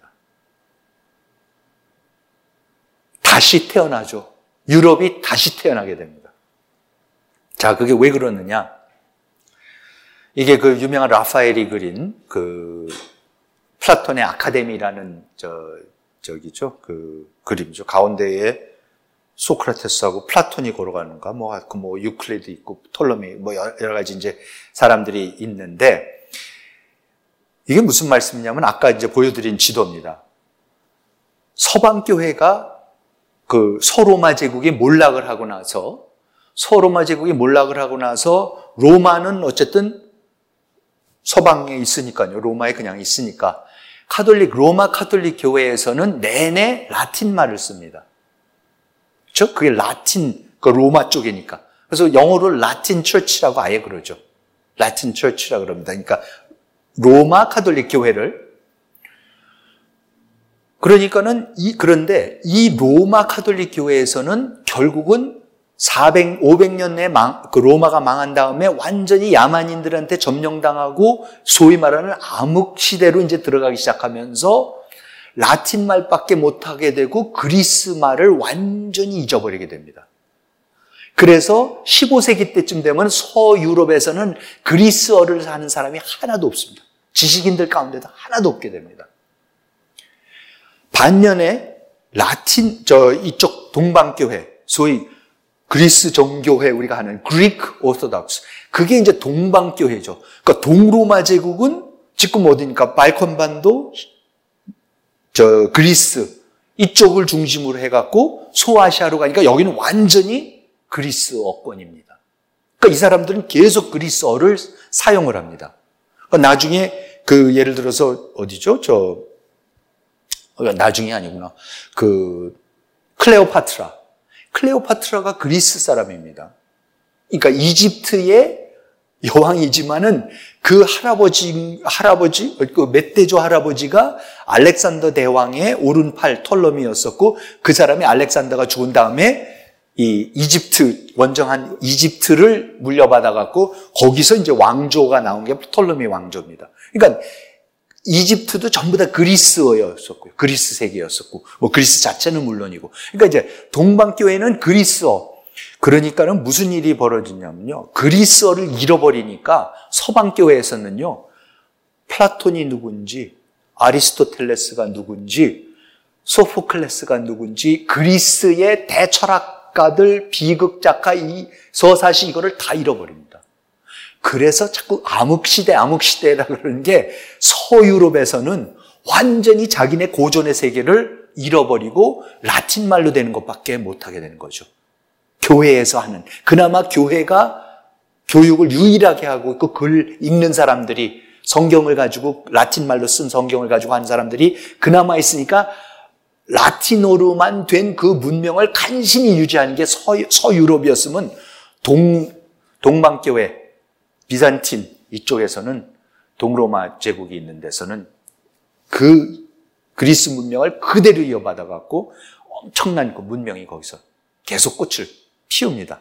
다시 태어나죠. 유럽이 다시 태어나게 됩니다. 자, 그게 왜 그러느냐? 이게 그 유명한 라파엘이 그린 그 플라톤의 아카데미라는 저 저기죠. 그 그림이죠. 가운데에 소크라테스하고 플라톤이 걸어가는가, 뭐, 그 뭐, 유클리드 있고, 톨로미, 뭐, 여러 가지 이제 사람들이 있는데, 이게 무슨 말씀이냐면, 아까 이제 보여드린 지도입니다. 서방교회가 그 서로마 제국이 몰락을 하고 나서, 서로마 제국이 몰락을 하고 나서, 로마는 어쨌든 서방에 있으니까요. 로마에 그냥 있으니까. 카톨릭, 로마 카톨릭 교회에서는 내내 라틴 말을 씁니다. 그렇죠? 그게 라틴, 그 로마 쪽이니까. 그래서 영어로 라틴 처치라고 아예 그러죠. 라틴 처치라고 그럽니다. 그러니까 로마 카톨릭 교회를. 그러니까는 이, 그런데 이 로마 카톨릭 교회에서는 결국은 사백, 오백 년 내에 망, 그 로마가 망한 다음에 완전히 야만인들한테 점령당하고 소위 말하는 암흑 시대로 이제 들어가기 시작하면서 라틴 말밖에 못하게 되고 그리스 말을 완전히 잊어버리게 됩니다. 그래서 십오 세기 때쯤 되면 서유럽에서는 그리스어를 하는 사람이 하나도 없습니다. 지식인들 가운데도 하나도 없게 됩니다. 반면에 라틴, 저 이쪽 동방교회, 소위 그리스 정교회 우리가 하는 그리크 오르토독스, 그게 이제 동방교회죠. 그러니까 동로마 제국은 지금 어디니까 발칸반도, 저 그리스 이쪽을 중심으로 해갖고 소아시아로 가니까 여기는 완전히 그리스어권입니다. 그러니까 이 사람들은 계속 그리스어를 사용을 합니다. 그러니까 나중에 그 예를 들어서 어디죠? 저 나중에 아니구나. 그 클레오파트라, 클레오파트라가 그리스 사람입니다. 그러니까 이집트의 여왕이지만은 그 할아버지, 할아버지, 그 멧돼지 할아버지가 알렉산더 대왕의 오른팔 톨로미였었고 그 사람이 알렉산더가 죽은 다음에 이 이집트, 원정한 이집트를 물려받아갖고 거기서 이제 왕조가 나온 게 톨로미 왕조입니다. 그러니까 이집트도 전부 다 그리스어였었고요. 그리스 세계였었고, 뭐 그리스 자체는 물론이고. 그러니까 이제 동방교회는 그리스어. 그러니까는 무슨 일이 벌어지냐면요. 그리스어를 잃어버리니까 서방교회에서는요, 플라톤이 누군지, 아리스토텔레스가 누군지, 소포클레스가 누군지, 그리스의 대철학가들, 비극작가, 이 서사시 이거를 다 잃어버립니다. 그래서 자꾸 암흑시대, 암흑시대라 그러는 게 서유럽에서는 완전히 자기네 고전의 세계를 잃어버리고 라틴말로 되는 것밖에 못하게 되는 거죠. 교회에서 하는, 그나마 교회가 교육을 유일하게 하고 있고 글 읽는 사람들이 성경을 가지고 라틴 말로 쓴 성경을 가지고 하는 사람들이 그나마 있으니까 라틴어로만 된 그 문명을 간신히 유지하는 게 서, 서유럽이었으면 동, 동방교회, 비잔틴 이쪽에서는 동로마 제국이 있는 데서는 그 그리스 문명을 그대로 이어받아 갖고 엄청난 그 문명이 거기서 계속 꽃을 피웁니다.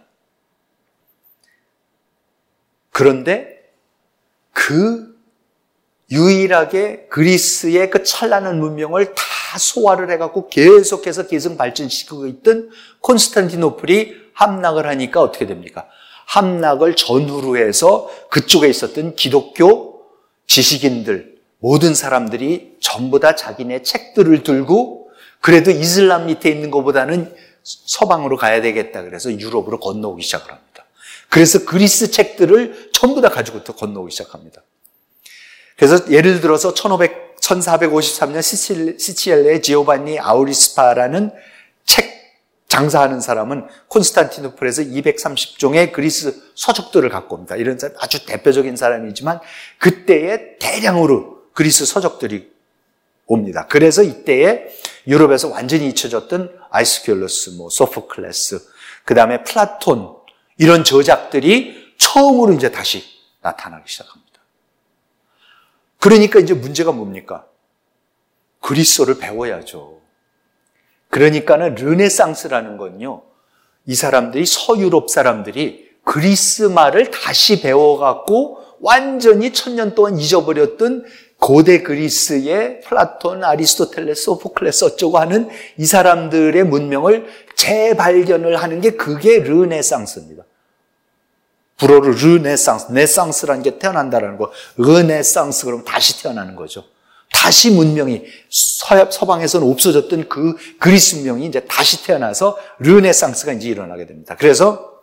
그런데 그 유일하게 그리스의 그 찬란한 문명을 다 소화를 해갖고 계속해서 계속 발전시키고 있던 콘스탄티노플이 함락을 하니까 어떻게 됩니까? 함락을 전후로 해서 그쪽에 있었던 기독교 지식인들, 모든 사람들이 전부 다 자기네 책들을 들고 그래도 이슬람 밑에 있는 것보다는 서방으로 가야 되겠다 그래서 유럽으로 건너오기 시작을 합니다. 그래서 그리스 책들을 전부 다 가지고 또 건너오기 시작합니다. 그래서 예를 들어서 천오백, 천사백오십삼 년 시칠, 시치엘레의 지오반니 아우리스파라는 책 장사하는 사람은 콘스탄티노플에서 이백삼십 종의 그리스 서적들을 갖고 옵니다. 이런 사람 아주 대표적인 사람이지만 그때에 대량으로 그리스 서적들이 옵니다. 그래서 이때에 유럽에서 완전히 잊혀졌던 아이스큐로스, 뭐 소포클레스, 그 다음에 플라톤 이런 저작들이 처음으로 이제 다시 나타나기 시작합니다. 그러니까 이제 문제가 뭡니까? 그리스어를 배워야죠. 그러니까는 르네상스라는 건요, 이 사람들이 서유럽 사람들이 그리스 말을 다시 배워갖고 완전히 천년 동안 잊어버렸던 고대 그리스의 플라톤, 아리스토텔레스, 소포클레스 어쩌고 하는 이 사람들의 문명을 재발견을 하는 게 그게 르네상스입니다. 불어로 르네상스, 네상스라는 게 태어난다라는 거, 르네상스 그러면 다시 태어나는 거죠. 다시 문명이 서양, 서방에서는 없어졌던 그 그리스 문명이 이제 다시 태어나서 르네상스가 이제 일어나게 됩니다. 그래서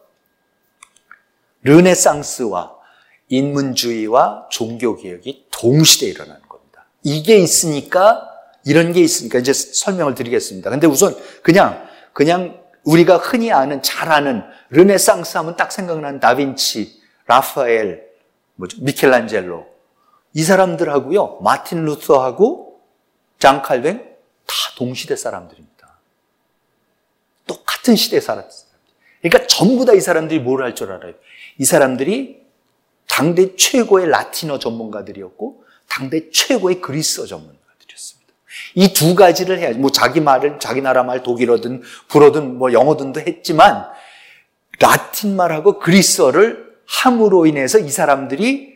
르네상스와 인문주의와 종교개혁이 동시대에 일어나는 겁니다. 이게 있으니까, 이런 게 있으니까 이제 설명을 드리겠습니다. 근데 우선 그냥, 그냥 우리가 흔히 아는, 잘 아는 르네상스 하면 딱 생각나는 다빈치, 라파엘, 뭐죠? 미켈란젤로. 이 사람들하고요, 마틴 루터하고 장 칼뱅 다 동시대 사람들입니다. 똑같은 시대에 살았어요. 그러니까 전부 다 이 사람들이 뭘 할 줄 알아요? 이 사람들이 당대 최고의 라틴어 전문가들이었고 당대 최고의 그리스어 전문가들이었습니다. 이 두 가지를 해야지. 뭐 자기 말을 자기 나라 말 독일어든 불어든 뭐 영어든도 했지만 라틴 말하고 그리스어를 함으로 인해서 이 사람들이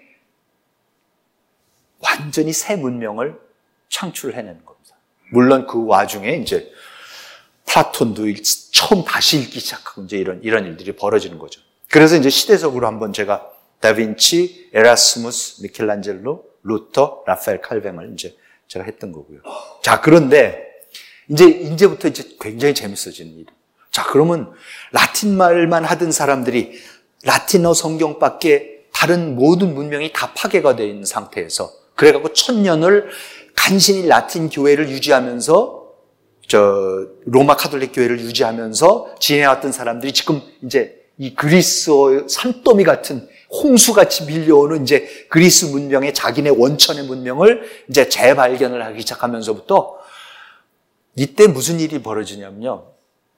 완전히 새 문명을 창출해내는 겁니다. 물론 그 와중에 이제 플라톤도 처음 다시 읽기 시작하고 이제 이런 이런 일들이 벌어지는 거죠. 그래서 이제 시대적으로 한번 제가 다빈치, 에라스무스, 미켈란젤로, 루터, 라파엘 칼뱅을 이제 제가 했던 거고요. 자, 그런데 이제 이제부터 이제 굉장히 재밌어지는 일. 자, 그러면 라틴 말만 하던 사람들이 라틴어 성경밖에 다른 모든 문명이 다 파괴가 되어 있는 상태에서 그래갖고 천년을 간신히 라틴 교회를 유지하면서 저 로마 카톨릭 교회를 유지하면서 지내왔던 사람들이 지금 이제 이 그리스어 산더미 같은 홍수같이 밀려오는 이제 그리스 문명의 자기네 원천의 문명을 이제 재발견을 하기 시작하면서부터 이때 무슨 일이 벌어지냐면요.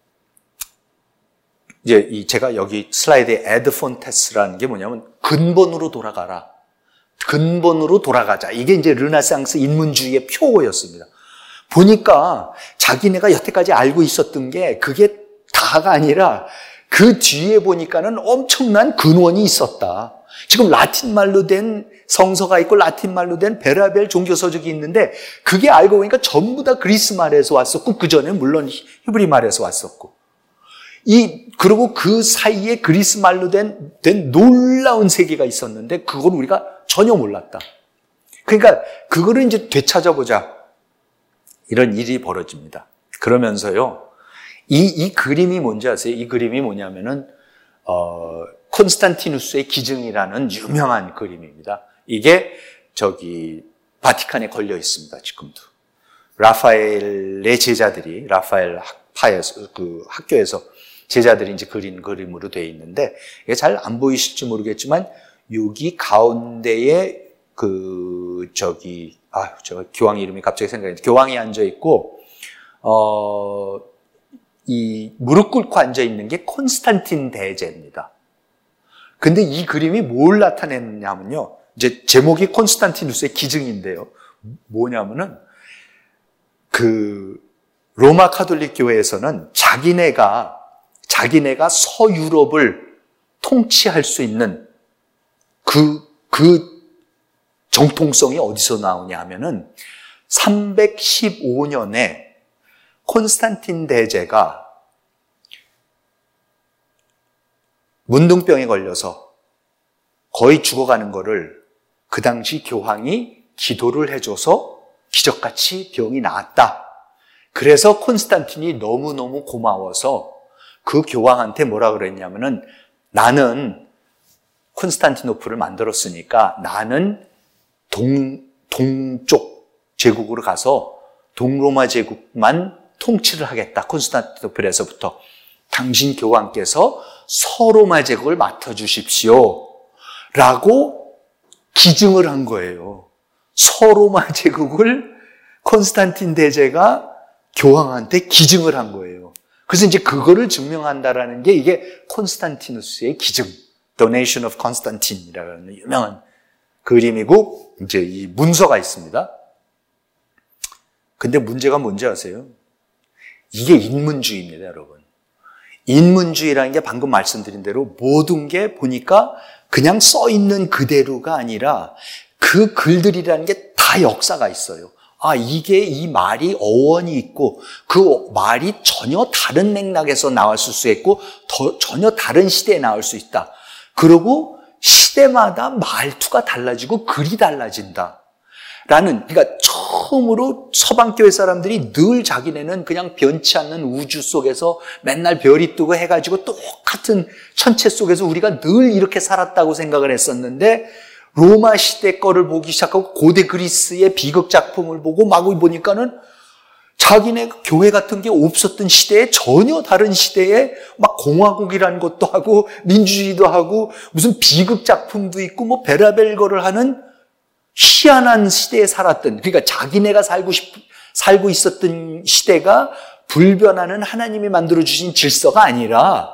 이제 이 제가 여기 슬라이드에 에드 폰테스라는 게 뭐냐면 근본으로 돌아가라. 근본으로 돌아가자. 이게 이제 르네상스 인문주의의 표어였습니다. 보니까 자기네가 여태까지 알고 있었던 게 그게 다가 아니라 그 뒤에 보니까는 엄청난 근원이 있었다. 지금 라틴 말로 된 성서가 있고 라틴 말로 된 베라벨 종교서적이 있는데 그게 알고 보니까 전부 다 그리스 말에서 왔었고 그 전에 물론 히브리 말에서 왔었고 이 그리고 그 사이에 그리스 말로 된, 된 놀라운 세계가 있었는데 그걸 우리가 전혀 몰랐다. 그러니까 그거를 이제 되찾아보자. 이런 일이 벌어집니다. 그러면서요. 이, 이 그림이 뭔지 아세요? 이 그림이 뭐냐면은, 어, 콘스탄티누스의 기증이라는 유명한 그림입니다. 이게 저기, 바티칸에 걸려 있습니다. 지금도. 라파엘의 제자들이, 라파엘 학파에서, 그 학교에서 제자들이 이제 그린 그림으로 되어 있는데, 이게 잘 안 보이실지 모르겠지만, 여기 가운데에 그, 저기, 아, 저 교황 이름이 갑자기 생각이 나는데, 교황이 앉아 있고, 어, 이 무릎 꿇고 앉아 있는 게 콘스탄틴 대제입니다. 근데 이 그림이 뭘 나타내느냐면요. 이제 제목이 콘스탄티누스의 기증인데요. 뭐냐면은, 그, 로마 카톨릭 교회에서는 자기네가, 자기네가 서유럽을 통치할 수 있는 그, 그 정통성이 어디서 나오냐 하면은 삼백십오 년에 콘스탄틴 대제가 문둥병에 걸려서 거의 죽어가는 거를 그 당시 교황이 기도를 해줘서 기적같이 병이 나았다. 그래서 콘스탄틴이 너무너무 고마워서 그 교황한테 뭐라 그랬냐면은 나는 콘스탄티노플을 만들었으니까 나는 동, 동쪽 제국으로 가서 동로마 제국만 통치를 하겠다. 콘스탄티노플에서부터. 당신 교황께서 서로마 제국을 맡아주십시오. 라고 기증을 한 거예요. 서로마 제국을 콘스탄틴 대제가 교황한테 기증을 한 거예요. 그래서 이제 그거를 증명한다라는 게 이게 콘스탄티누스의 기증, Donation of Constantine이라는 유명한 그림이고, 이제 이 문서가 있습니다. 근데 문제가 뭔지 아세요? 이게 인문주의입니다, 여러분. 인문주의라는 게 방금 말씀드린 대로 모든 게 보니까 그냥 써 있는 그대로가 아니라 그 글들이라는 게 다 역사가 있어요. 아, 이게 이 말이 어원이 있고 그 말이 전혀 다른 맥락에서 나왔을 수 있고 더, 전혀 다른 시대에 나올 수 있다. 그리고 시대마다 말투가 달라지고 글이 달라진다. 라는, 그러니까 처음으로 서방교회 사람들이 늘 자기네는 그냥 변치 않는 우주 속에서 맨날 별이 뜨고 해가지고 똑같은 천체 속에서 우리가 늘 이렇게 살았다고 생각을 했었는데 로마 시대 거를 보기 시작하고 고대 그리스의 비극 작품을 보고 막 보니까는 자기네 교회 같은 게 없었던 시대에 전혀 다른 시대에 막 공화국이라는 것도 하고 민주주의도 하고 무슨 비극 작품도 있고 뭐 베라벨거를 하는 희한한 시대에 살았던, 그러니까 자기네가 살고 싶, 살고 있었던 시대가 불변하는 하나님이 만들어주신 질서가 아니라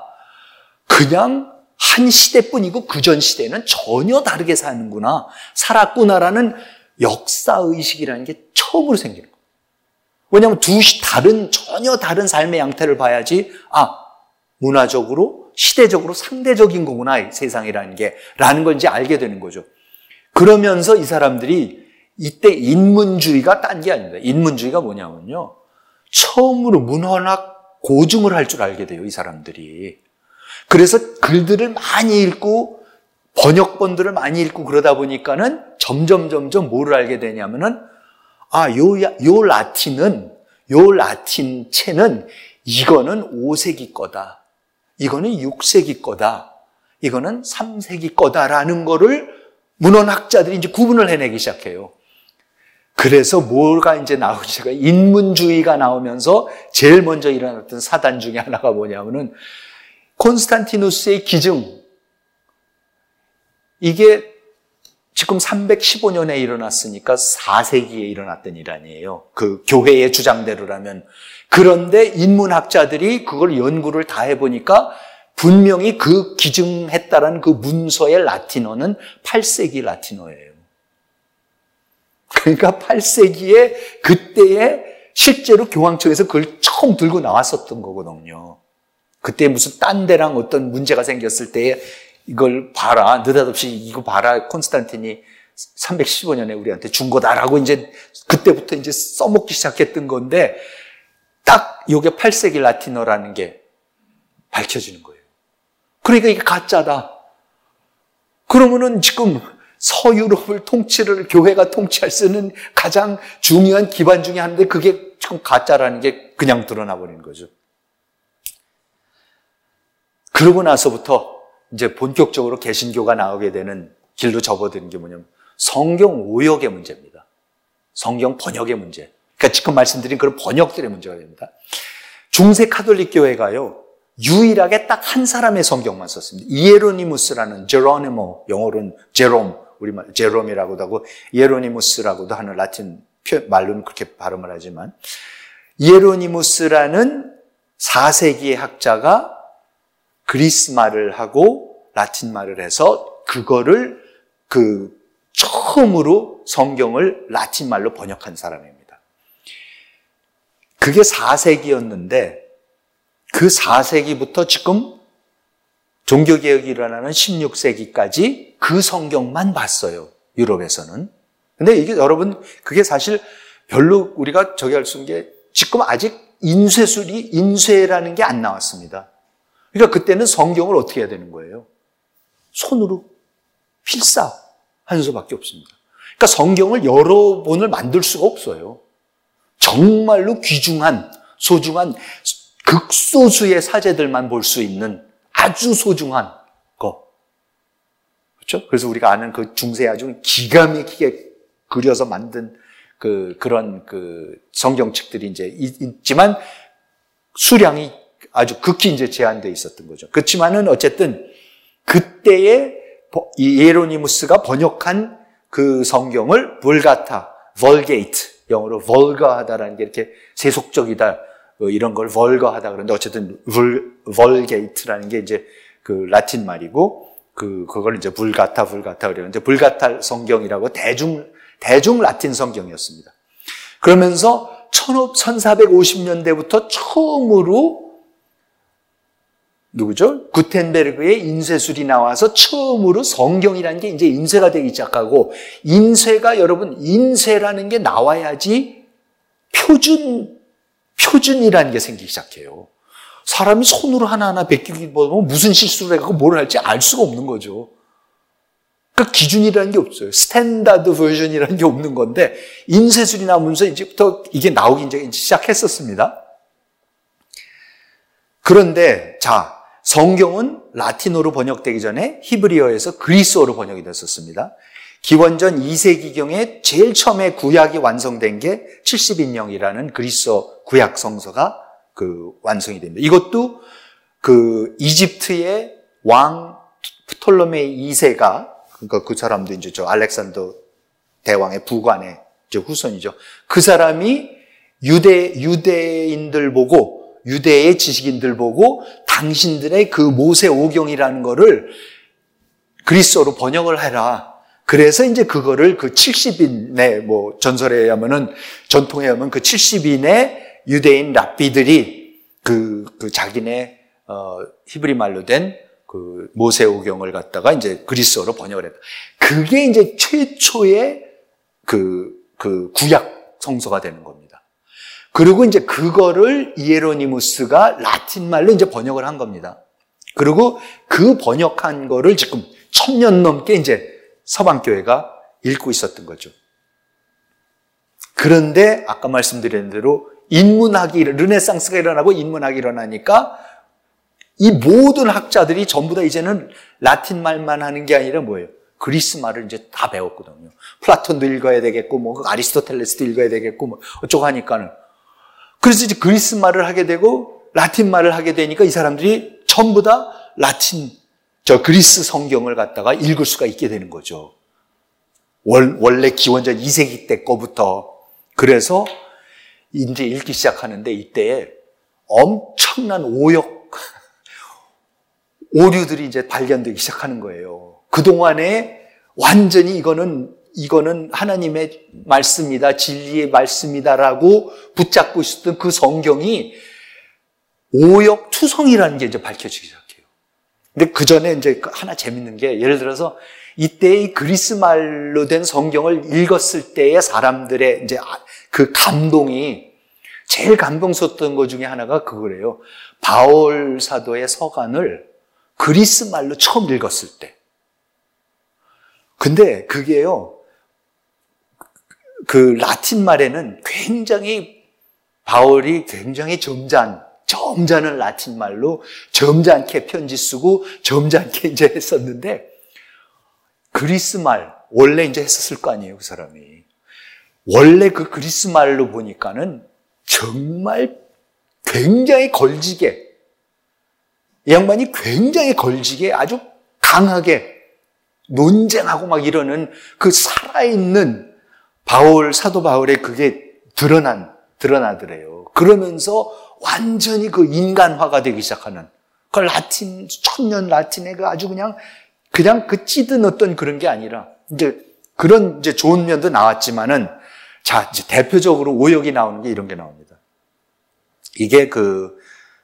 그냥 한 시대뿐이고 그 전 시대는 전혀 다르게 사는구나, 살았구나라는 역사의식이라는 게 처음으로 생기는 거예요. 왜냐하면 두 다른, 전혀 다른 삶의 양태를 봐야지, 아, 문화적으로, 시대적으로 상대적인 거구나, 이 세상이라는 게, 라는 걸 이제 알게 되는 거죠. 그러면서 이 사람들이 이때 인문주의가 딴 게 아닙니다. 인문주의가 뭐냐면요, 처음으로 문헌학 고증을 할 줄 알게 돼요, 이 사람들이. 그래서 글들을 많이 읽고 번역본들을 많이 읽고 그러다 보니까는 점점 점점 뭐를 알게 되냐면은, 아, 요, 요 라틴은, 요 라틴 체는 이거는 오 세기 거다, 이거는 육 세기 거다, 이거는 삼 세기 거다라는 거를 문헌학자들이 이제 구분을 해내기 시작해요. 그래서 뭐가 이제 나오기 시작해요. 인문주의가 나오면서 제일 먼저 일어났던 사단 중에 하나가 뭐냐면은 콘스탄티누스의 기증. 이게 지금 삼백십오 년에 일어났으니까 사 세기에 일어났던 일 아니에요. 그 교회의 주장대로라면. 그런데 인문학자들이 그걸 연구를 다 해보니까 분명히 그 기증했다라는 그 문서의 라틴어는 팔 세기 라틴어예요. 그러니까 팔 세기에 그때에 실제로 교황청에서 그걸 처음 들고 나왔었던 거거든요. 그때 무슨 딴 데랑 어떤 문제가 생겼을 때에 이걸 봐라, 느닷없이 이거 봐라, 콘스탄틴이 삼백십오 년에 우리한테 준 거다라고 이제 그때부터 이제 써먹기 시작했던 건데, 딱 요게 팔 세기 라틴어라는 게 밝혀지는 거예요. 그러니까 이게 가짜다. 그러면은 지금 서유럽을 통치를, 교회가 통치할 수 있는 가장 중요한 기반 중에 하나인데 그게 지금 가짜라는 게 그냥 드러나 버리는 거죠. 그러고 나서부터 이제 본격적으로 개신교가 나오게 되는 길로 접어드는 게 뭐냐면 성경 오역의 문제입니다. 성경 번역의 문제. 그러니까 지금 말씀드린 그런 번역들의 문제가 됩니다. 중세 카톨릭 교회가요, 유일하게 딱 한 사람의 성경만 썼습니다. 이에로니무스라는, 제로니모, 영어로는 제롬, 우리말 제롬이라고도 하고 이에로니무스라고도 하는 라틴 말로는 그렇게 발음을 하지만, 이에로니무스라는 사 세기의 학자가 그리스 말을 하고 라틴 말을 해서 그거를 그 처음으로 성경을 라틴 말로 번역한 사람입니다. 그게 사 세기였는데 그 사 세기부터 지금 종교개혁이 일어나는 십육 세기까지 그 성경만 봤어요, 유럽에서는. 근데 이게 여러분, 그게 사실 별로 우리가 저기 할 수 있는 게 지금 아직 인쇄술이, 인쇄라는 게 안 나왔습니다. 그러니까 그때는 성경을 어떻게 해야 되는 거예요? 손으로 필사하는 수밖에 없습니다. 그러니까 성경을 여러 본을 만들 수가 없어요. 정말로 귀중한, 소중한 극소수의 사제들만 볼 수 있는 아주 소중한 거. 그렇죠? 그래서 우리가 아는 그 중세 아주 기가 막히게 그려서 만든 그, 그런 그 성경책들이 이제 있지만 수량이 아주 극히 이제 제한되어 있었던 거죠. 그렇지만은 어쨌든 그때의 이 예로니무스가 번역한 그 성경을 vulgata, vulgate, 영어로 vulga하다라는 게 이렇게 세속적이다, 이런 걸 vulga하다 그러는데 어쨌든 vulgate라는 게 이제 그 라틴 말이고 그 그걸 이제 vulgata, vulgata 그러는데 vulgata 성경이라고 대중 대중 라틴 성경이었습니다. 그러면서 천사백오십 년대부터 처음으로 누구죠? 구텐베르그의 인쇄술이 나와서 처음으로 성경이라는 게 이제 인쇄가 되기 시작하고, 인쇄가 여러분, 인쇄라는 게 나와야지 표준, 표준이라는 게 생기기 시작해요. 사람이 손으로 하나하나 베끼기 보면 무슨 실수를 해갖고 뭘 할지 알 수가 없는 거죠. 그 기준이라는 게 없어요. 스탠다드 버전이라는 게 없는 건데, 인쇄술이 나오면서 이제부터 이게 나오기 이제 시작했었습니다. 그런데, 자, 성경은 라틴어로 번역되기 전에 히브리어에서 그리스어로 번역이 됐었습니다. 기원전 이 세기경에 제일 처음에 구약이 완성된 게 칠십 인령이라는 그리스어 구약 성서가 그 완성이 됩니다. 이것도 그 이집트의 왕 프톨로메이 이 세가, 그러니까 그 사람도 이제 저 알렉산더 대왕의 부관의 이제 후손이죠. 그 사람이 유대, 유대인들 보고, 유대의 지식인들 보고 당신들의 그 모세오경이라는 거를 그리스어로 번역을 해라. 그래서 이제 그거를 그 칠십 인의 뭐 전설에 의하면은, 전통에 의하면 그 칠십 인의 유대인 랍비들이 그, 그 자기네, 어, 히브리 말로 된 그 모세오경을 갖다가 이제 그리스어로 번역을 했다. 그게 이제 최초의 그, 그 구약 성서가 되는 겁니다. 그리고 이제 그거를 이에로니무스가 라틴 말로 이제 번역을 한 겁니다. 그리고 그 번역한 거를 지금 천 년 넘게 이제 서방교회가 읽고 있었던 거죠. 그런데 아까 말씀드린 대로 인문학이, 르네상스가 일어나고 인문학이 일어나니까 이 모든 학자들이 전부 다 이제는 라틴 말만 하는 게 아니라 뭐예요? 그리스 말을 이제 다 배웠거든요. 플라톤도 읽어야 되겠고, 뭐 아리스토텔레스도 읽어야 되겠고, 뭐 어쩌고 하니까는. 그래서 이제 그리스 말을 하게 되고 라틴 말을 하게 되니까 이 사람들이 전부 다 라틴, 저 그리스 성경을 갖다가 읽을 수가 있게 되는 거죠. 월, 원래 기원전 이 세기 때 거부터. 그래서 이제 읽기 시작하는데 이때에 엄청난 오역, 오류들이 이제 발견되기 시작하는 거예요. 그동안에 완전히 이거는, 이거는 하나님의 말씀이다, 진리의 말씀이다라고 붙잡고 있었던 그 성경이 오역투성이라는 게 이제 밝혀지기 시작해요. 근데 그 전에 이제 하나 재밌는 게, 예를 들어서 이때의 그리스 말로 된 성경을 읽었을 때의 사람들의 이제 그 감동이, 제일 감동스러웠던 것 중에 하나가 그거래요. 바울 사도의 서간을 그리스 말로 처음 읽었을 때. 근데 그게요, 그 라틴 말에는 굉장히, 바울이 굉장히 점잖, 점잖은 라틴 말로 점잖게 편지 쓰고 점잖게 이제 했었는데, 그리스 말, 원래 이제 했었을 거 아니에요, 그 사람이. 원래 그 그리스 말로 보니까는 정말 굉장히 걸지게, 이 양반이 굉장히 걸지게 아주 강하게 논쟁하고 막 이러는 그 살아있는 바울, 사도 바울의 그게 드러난, 드러나더래요. 그러면서 완전히 그 인간화가 되기 시작하는 그 라틴, 천년 라틴의 그 아주 그냥, 그냥 그 찌든 어떤 그런 게 아니라, 이제 그런 이제 좋은 면도 나왔지만은, 자, 이제 대표적으로 오역이 나오는 게 이런 게 나옵니다. 이게 그,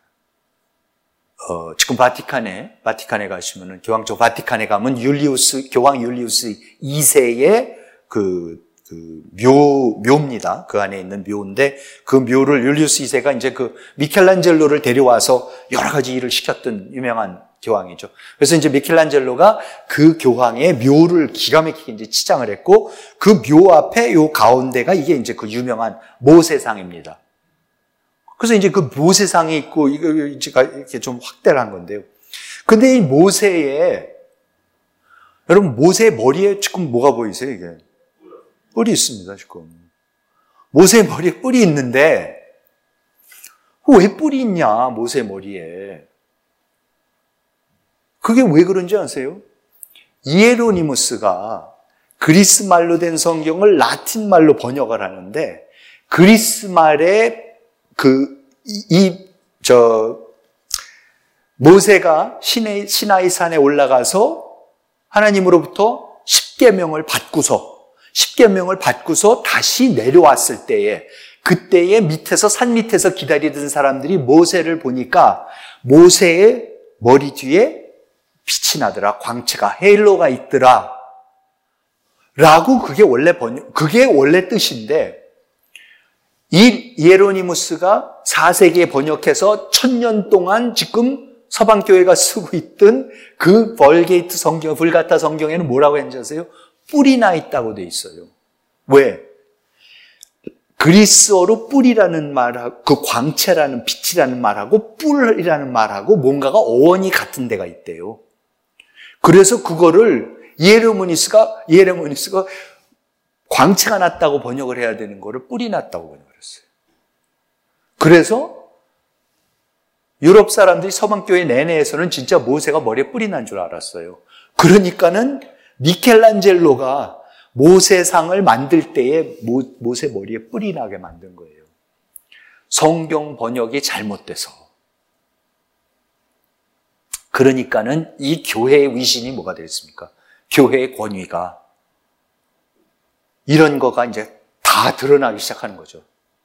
어, 지금 바티칸에, 바티칸에 가시면은, 교황청 바티칸에 가면 율리우스, 교황 율리우스 이 세의 그, 그, 묘, 묘입니다. 그 안에 있는 묘인데, 그 묘를 율리우스 이 세가 이제 그 미켈란젤로를 데려와서 여러 가지 일을 시켰던 유명한 교황이죠. 그래서 이제 미켈란젤로가 그 교황의 묘를 기가 막히게 이제 치장을 했고, 그 묘 앞에 요 가운데가 이게 이제 그 유명한 모세상입니다. 그래서 이제 그 모세상이 있고, 이거 이제 이렇게 좀 확대를 한 건데요. 근데 이 모세에, 여러분, 모세의 머리에 지금 뭐가 보이세요, 이게? 뿔이 있습니다, 지금. 모세의 머리에 뿔이 있는데, 왜 뿔이 있냐, 모세 머리에. 그게 왜 그런지 아세요? 이에로니무스가 그리스 말로 된 성경을 라틴 말로 번역을 하는데, 그리스 말에 그, 이, 이, 저, 모세가 시내, 시나이 산에 올라가서 하나님으로부터 십계명을 받고서, 십계명을 받고서 다시 내려왔을 때에, 그때에 밑에서, 산 밑에서 기다리던 사람들이 모세를 보니까 모세의 머리 뒤에 빛이 나더라. 광채가, 헤일로가 있더라. 라고 그게 원래 번역, 그게 원래 뜻인데, 이 이에로니무스가 사 세기에 번역해서 천년 동안 지금 서방교회가 쓰고 있던 그 벌게이트 성경, 불가타 성경에는 뭐라고 했는지 아세요? 뿔이 나 있다고 돼 있어요. 왜? 그리스어로 뿔이라는 말하고, 그 광채라는 빛이라는 말하고, 뿔이라는 말하고 뭔가가 어원이 같은 데가 있대요. 그래서 그거를 이에로니무스가, 이에로니무스가 광채가 났다고 번역을 해야 되는 거를 뿔이 났다고 번역을 했어요. 그래서 유럽 사람들이 서방교회 내내에서는 진짜 모세가 머리에 뿔이 난 줄 알았어요. 그러니까는 미켈란젤로가 모세상을 만들 때에 모, 모세 머리에 뿔이 나게 만든 거예요. 성경 번역이 잘못돼서. 그러니까는 이 교회의 위신이 뭐가 되겠습니까? 교회의 권위가 이런 거가 이제 다 드러나기 시작하는 거죠.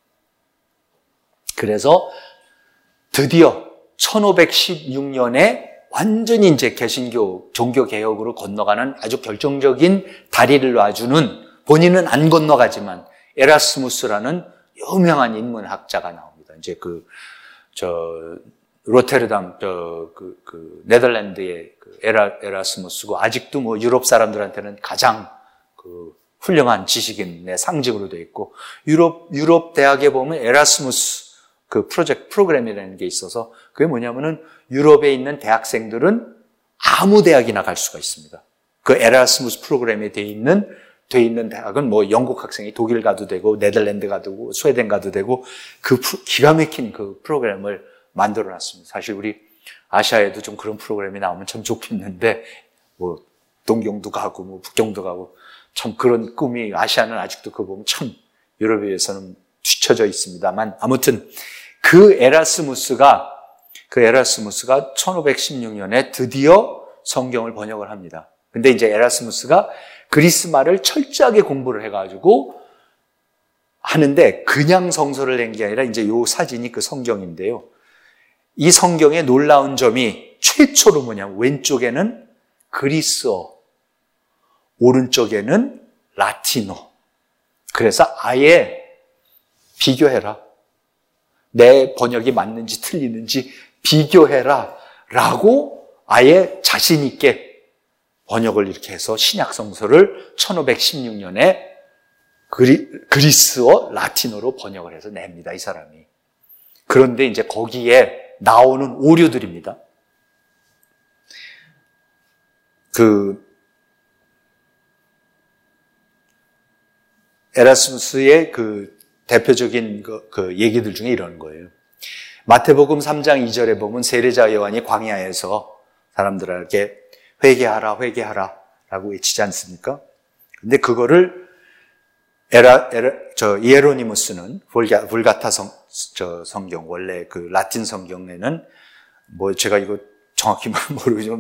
그래서 드디어 천오백십육 년에 완전히 이제 개신교, 종교개혁으로 건너가는 아주 결정적인 다리를 놔주는, 본인은 안 건너가지만 에라스무스라는 유명한 인문학자가 나옵니다. 이제 그, 저, 로테르담, 저, 그, 그, 네덜란드의 그 에라, 에라스무스고, 아직도 뭐 유럽 사람들한테는 가장 그 훌륭한 지식인의 상징으로 되어 있고, 유럽, 유럽 대학에 보면 에라스무스 그 프로젝트 프로그램이라는 게 있어서, 그게 뭐냐면은 유럽에 있는 대학생들은 아무 대학이나 갈 수가 있습니다. 그 에라스무스 프로그램에 돼 있는, 돼 있는 대학은 뭐 영국 학생이 독일 가도 되고, 네덜란드 가도 되고, 스웨덴 가도 되고, 그 기가 막힌 그 프로그램을 만들어 놨습니다. 사실 우리 아시아에도 좀 그런 프로그램이 나오면 참 좋겠는데, 뭐, 동경도 가고, 뭐, 북경도 가고, 참 그런 꿈이, 아시아는 아직도 그거 보면 참 유럽에 비해서는 뒤처져 있습니다만, 아무튼 그 에라스무스가, 그 에라스무스가 천오백십육 년에 드디어 성경을 번역을 합니다. 근데 이제 에라스무스가 그리스 말을 철저하게 공부를 해가지고 하는데, 그냥 성서를 낸 게 아니라 이제 요 사진이 그 성경인데요. 이 성경의 놀라운 점이 최초로 뭐냐면, 왼쪽에는 그리스어, 오른쪽에는 라틴어. 그래서 아예 비교해라. 내 번역이 맞는지 틀리는지 비교해라. 라고 아예 자신 있게 번역을 이렇게 해서 신약 성서를 천오백십육 년에 그리, 그리스어, 라틴어로 번역을 해서 냅니다, 이 사람이. 그런데 이제 거기에 나오는 오류들입니다. 그, 에라스무스의 그 대표적인 그, 그 얘기들 중에 이런 거예요. 마태복음 삼 장 이 절에 보면 세례자 요한이 광야에서 사람들에게 회개하라, 회개하라 라고 외치지 않습니까? 근데 그거를 에라, 에라, 저, 이에로니무스는 vulgata, vulgata 성, 저 성경, 원래 그 라틴 성경에는 뭐 제가 이거 정확히 모르지만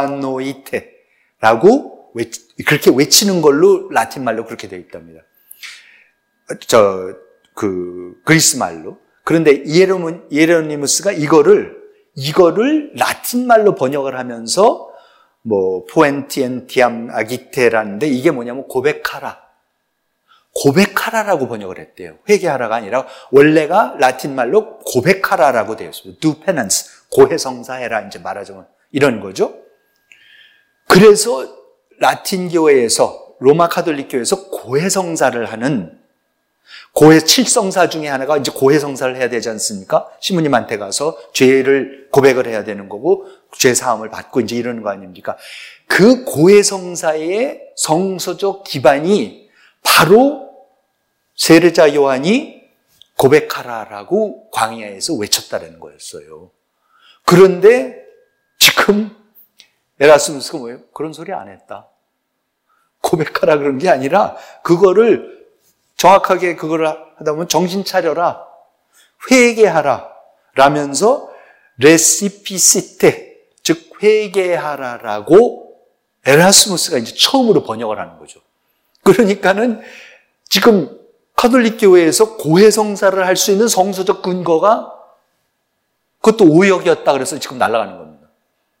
메타노이테라고 외치, 그렇게 외치는 걸로 라틴 말로 그렇게 되어 있답니다. 저, 그, 그리스 말로. 그런데 이에로문, 이에로니무스가 이거를, 이거를 라틴 말로 번역을 하면서 뭐, 포엔티엔티암 아기테라는데 이게 뭐냐면 고백하라. 고백하라라고 번역을 했대요. 회개하라가 아니라 원래가 라틴 말로 고백하라라고 되어 있습니다. do penance. 고해성사해라 이제 말하자면 이런 거죠. 그래서 라틴 교회에서 로마 카톨릭 교회에서 고해성사를 하는 고해 칠성사 중에 하나가 이제 고해성사를 해야 되지 않습니까? 시모님한테 가서 죄를 고백을 해야 되는 거고 죄 사함을 받고 이제 이러는 거 아닙니까? 그 고해성사의 성서적 기반이 바로 세례자 요한이 고백하라라고 광야에서 외쳤다는 거였어요. 그런데 지금 에라스무스가 뭐예요? 그런 소리 안 했다. 고백하라 그런 게 아니라 그거를 정확하게 그거를 하다 보면 정신 차려라. 회개하라. 라면서 레시피시테, 즉 회개하라라고 에라스무스가 이제 처음으로 번역을 하는 거죠. 그러니까는 지금 카톨릭 교회에서 고해성사를 할 수 있는 성서적 근거가 그것도 오역이었다 그래서 지금 날아가는 겁니다.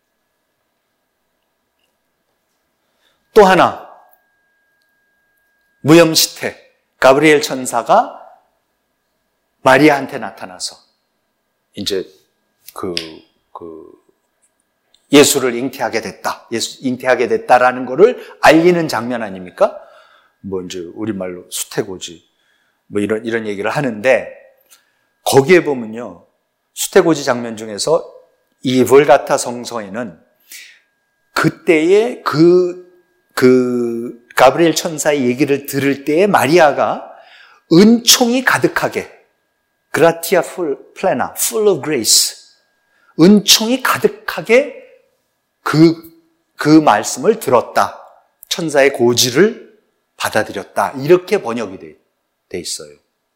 또 하나, 무염시태, 가브리엘 천사가 마리아한테 나타나서 이제 그, 그 예수를 잉태하게 됐다, 예수 잉태하게 됐다라는 거를 알리는 장면 아닙니까? 뭐 이제 우리말로 수태고지 뭐 이런 이런 얘기를 하는데 거기에 보면요. 수태고지 장면 중에서 이 볼가타 성서에는 그때의 그, 그, 가브리엘 천사의 얘기를 들을 때에 마리아가 은총이 가득하게, gratia plena, full of grace, 은총이 가득하게 그, 그 말씀을 들었다. 천사의 고지를 받아들였다. 이렇게 번역이 돼, 돼 있어요.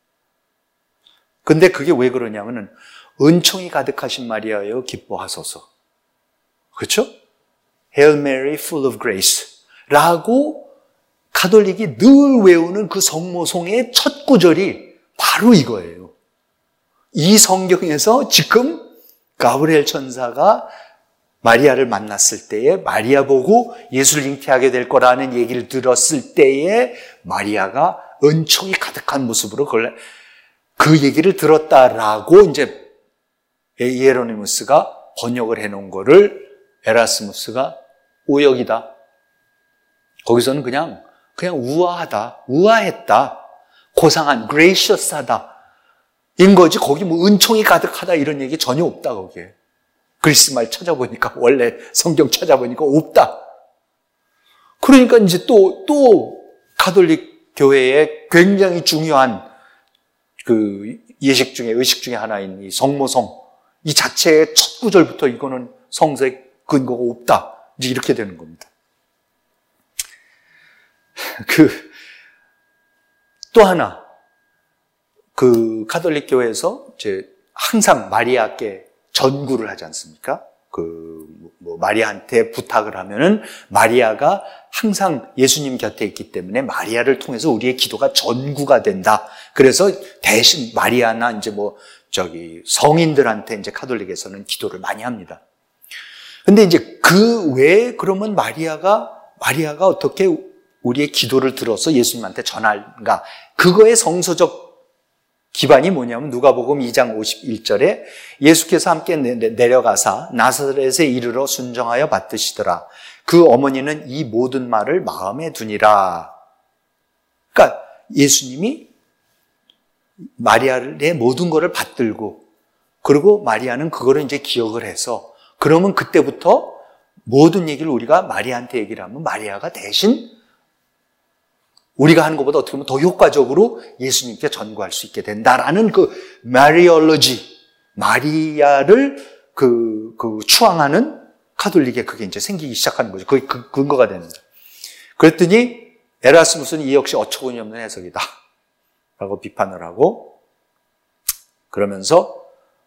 근데 그게 왜 그러냐면은 은총이 가득하신 마리아여 기뻐하소서. 그렇죠? Hail Mary full of grace 라고 가톨릭이 늘 외우는 그 성모송의 첫 구절이 바로 이거예요. 이 성경에서 지금 가브리엘 천사가 마리아를 만났을 때에 마리아 보고 예수를 잉태하게 될 거라는 얘기를 들었을 때에 마리아가 은총이 가득한 모습으로 그걸 그 얘기를 들었다라고 이제 이에로니무스가 번역을 해놓은 거를 에라스무스가 오역이다. 거기서는 그냥 그냥 우아하다, 우아했다, 고상한, gracious하다 인 거지. 거기 뭐 은총이 가득하다 이런 얘기 전혀 없다. 거기에 그리스 말 찾아보니까 원래 성경 찾아보니까 없다. 그러니까 이제 또 또 가톨릭 교회의 굉장히 중요한 그 예식 중에 의식 중에 하나인 이 성모성 이 자체의 첫 구절부터 이거는 성서의 근거가 없다. 이제 이렇게 되는 겁니다. 그, 또 하나, 그, 가톨릭 교회에서 이제 항상 마리아께 전구를 하지 않습니까? 그, 뭐, 마리아한테 부탁을 하면은 마리아가 항상 예수님 곁에 있기 때문에 마리아를 통해서 우리의 기도가 전구가 된다. 그래서 대신 마리아나 이제 뭐, 저기, 성인들한테 이제 가톨릭에서는 기도를 많이 합니다. 근데 이제 그 외에 그러면 마리아가, 마리아가 어떻게 우리의 기도를 들어서 예수님한테 전할까? 그거의 성서적 기반이 뭐냐면 누가복음 이 장 오십일 절에 예수께서 함께 내려가사 나사렛에 이르러 순정하여 받드시더라. 그 어머니는 이 모든 말을 마음에 두니라. 그러니까 예수님이 마리아의 모든 것을 받들고 그리고 마리아는 그거를 이제 기억을 해서 그러면 그때부터 모든 얘기를 우리가 마리아한테 얘기를 하면 마리아가 대신 우리가 하는 것보다 어떻게 보면 더 효과적으로 예수님께 전구할 수 있게 된다라는 그 마리올로지, 마리아를 그, 그 추앙하는 가톨릭에 그게 이제 생기기 시작하는 거죠. 그게 그 근거가 됩니다. 그랬더니 에라스무스는 이 역시 어처구니 없는 해석이다 라고 비판을 하고, 그러면서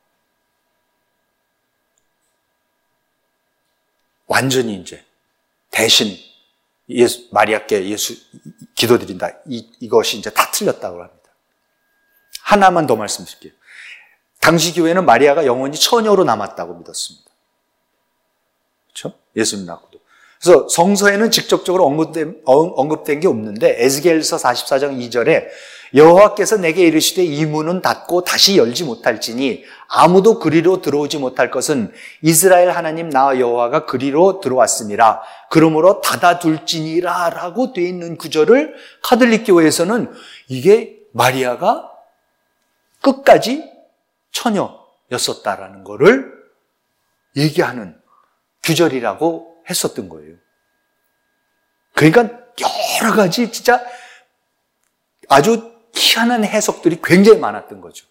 완전히 이제 대신 예수, 마리아께 예수 기도드린다. 이, 이것이 이제 다 틀렸다고 합니다. 하나만 더 말씀드릴게요. 당시 교회는 마리아가 영원히 처녀로 남았다고 믿었습니다. 그렇죠? 예수님 낳고도. 그래서 성서에는 직접적으로 언급된, 언급된 게 없는데 에스겔서 사십사 장 이 절에 여호와께서 내게 이르시되 이 문은 닫고 다시 열지 못할지니 아무도 그리로 들어오지 못할 것은 이스라엘 하나님 나 여호와가 그리로 들어왔음이라. 그러므로 닫아둘지니라 라고 되어 있는 구절을 카톨릭 교회에서는 이게 마리아가 끝까지 처녀였었다라는 거를 얘기하는 규절이라고 했었던 거예요. 그러니까 여러 가지 진짜 아주 희한한 해석들이 굉장히 많았던 거죠.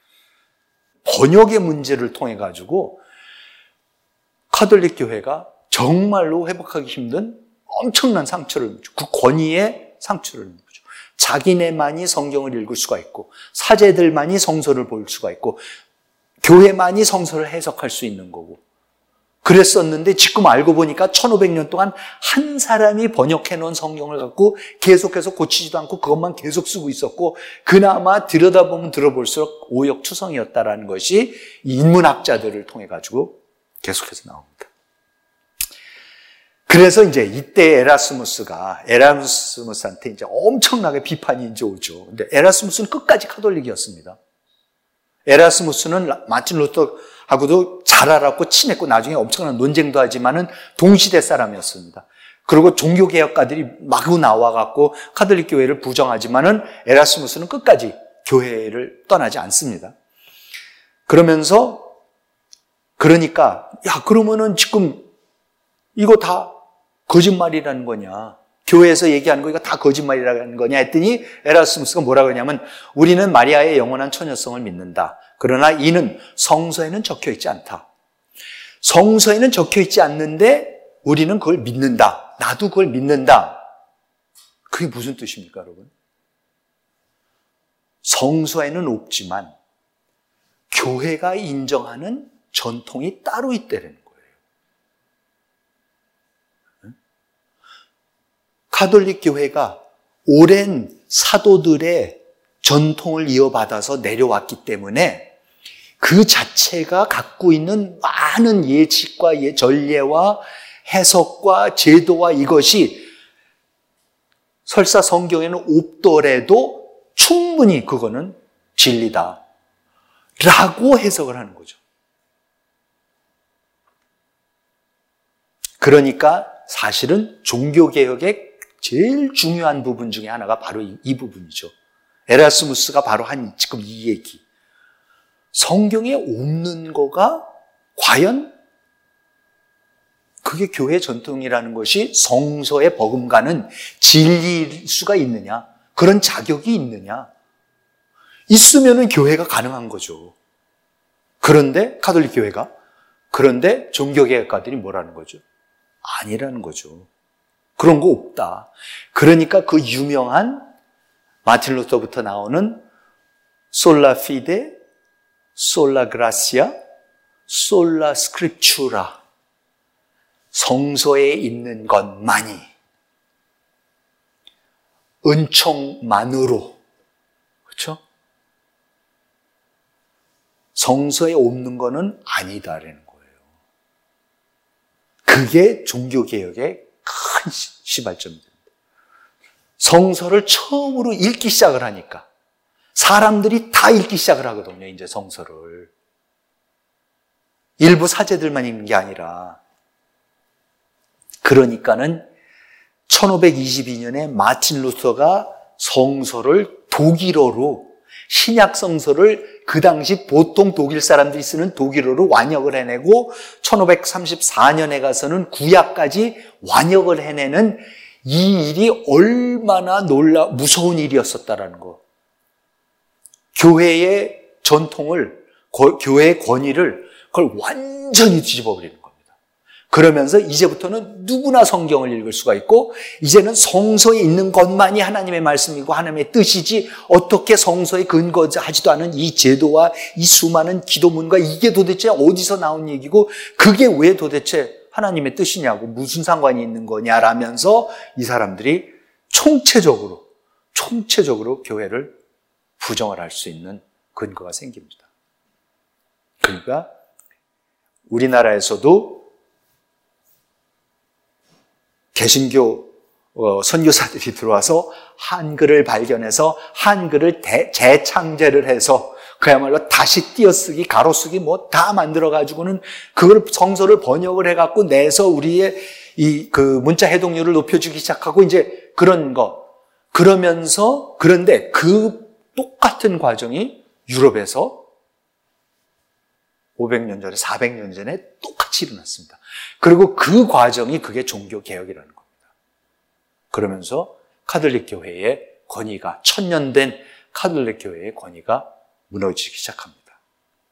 번역의 문제를 통해 가지고 카톨릭 교회가 정말로 회복하기 힘든 엄청난 상처를, 그 권위의 상처를 입는 거죠. 자기네만이 성경을 읽을 수가 있고 사제들만이 성서를 볼 수가 있고 교회만이 성서를 해석할 수 있는 거고 그랬었는데, 지금 알고 보니까 천오백 년 동안 한 사람이 번역해 놓은 성경을 갖고 계속해서 고치지도 않고 그것만 계속 쓰고 있었고, 그나마 들여다보면 들어볼수록 오역추성이었다라는 것이 인문학자들을 통해 가지고 계속해서 나옵니다. 그래서 이제 이때 에라스무스가, 에라스무스한테 이제 엄청나게 비판이 이제 오죠. 근데 에라스무스는 끝까지 카톨릭이었습니다. 에라스무스는 마틴 루터하고도 잘 알았고 친했고 나중에 엄청난 논쟁도 하지만은 동시대 사람이었습니다. 그리고 종교개혁가들이 마구 나와갖고 카톨릭 교회를 부정하지만은 에라스무스는 끝까지 교회를 떠나지 않습니다. 그러면서 그러니까 야 그러면은 지금 이거 다 거짓말이라는 거냐, 교회에서 얘기하는 거 이거 다 거짓말이라는 거냐 했더니 에라스무스가 뭐라고 하냐면 우리는 마리아의 영원한 처녀성을 믿는다. 그러나 이는 성서에는 적혀 있지 않다. 성서에는 적혀 있지 않는데 우리는 그걸 믿는다. 나도 그걸 믿는다. 그게 무슨 뜻입니까, 여러분? 성서에는 없지만 교회가 인정하는 전통이 따로 있다는 거예요. 가톨릭 교회가 오랜 사도들의 전통을 이어받아서 내려왔기 때문에 그 자체가 갖고 있는 많은 예칙과 전례와 해석과 제도와 이것이 설사 성경에는 없더라도 충분히 그거는 진리다 라고 해석을 하는 거죠. 그러니까 사실은 종교개혁의 제일 중요한 부분 중에 하나가 바로 이, 이 부분이죠. 에라스무스가 바로 한 지금 이 얘기. 성경에 없는 거가 과연 그게 교회 전통이라는 것이 성서에 버금가는 진리일 수가 있느냐? 그런 자격이 있느냐? 있으면은 교회가 가능한 거죠. 그런데 가톨릭 교회가 그런데 종교개혁가들이 뭐라는 거죠? 아니라는 거죠. 그런 거 없다. 그러니까 그 유명한 마틴 루터부터 나오는 솔라 피데, 솔라 그라시아, 솔라 스크립추라, 성서에 있는 것만이, 은총만으로, 그렇죠? 성서에 없는 거는 아니다라는 거예요. 그게 종교개혁의 큰 시발점입니다. 성서를 처음으로 읽기 시작을 하니까 사람들이 다 읽기 시작을 하거든요. 이제 성서를 일부 사제들만 읽는 게 아니라. 그러니까는 천오백이십이 년에 마틴 루터가 성서를 독일어로, 신약 성서를 그 당시 보통 독일 사람들이 쓰는 독일어로 완역을 해내고 천오백삼십사 년에 가서는 구약까지 완역을 해내는 이 일이 얼마나 놀라 무서운 일이었었다라는 거. 교회의 전통을 고, 교회의 권위를 그걸 완전히 뒤집어 버리는 겁니다. 그러면서 이제부터는 누구나 성경을 읽을 수가 있고 이제는 성서에 있는 것만이 하나님의 말씀이고 하나님의 뜻이지 어떻게 성서에 근거하지도 않은 이 제도와 이 수많은 기도문과 이게 도대체 어디서 나온 얘기고 그게 왜 도대체 하나님의 뜻이냐고 무슨 상관이 있는 거냐라면서 이 사람들이 총체적으로 총체적으로 교회를 부정을 할 수 있는 근거가 생깁니다. 그러니까 우리나라에서도 개신교 어, 선교사들이 들어와서 한글을 발견해서 한글을 대, 재창제를 해서 그야말로 다시 띄어쓰기, 가로쓰기 뭐 다 만들어가지고는 그걸 성서를 번역을 해갖고 내서 우리의 이 그 문자 해독률을 높여주기 시작하고 이제 그런 거. 그러면서 그런데 그 똑같은 과정이 유럽에서 오백 년 전에, 사백 년 전에 똑같이 일어났습니다. 그리고 그 과정이 그게 종교개혁이라는 겁니다. 그러면서 카톨릭 교회의 권위가, 천년 된 카톨릭 교회의 권위가 무너지기 시작합니다.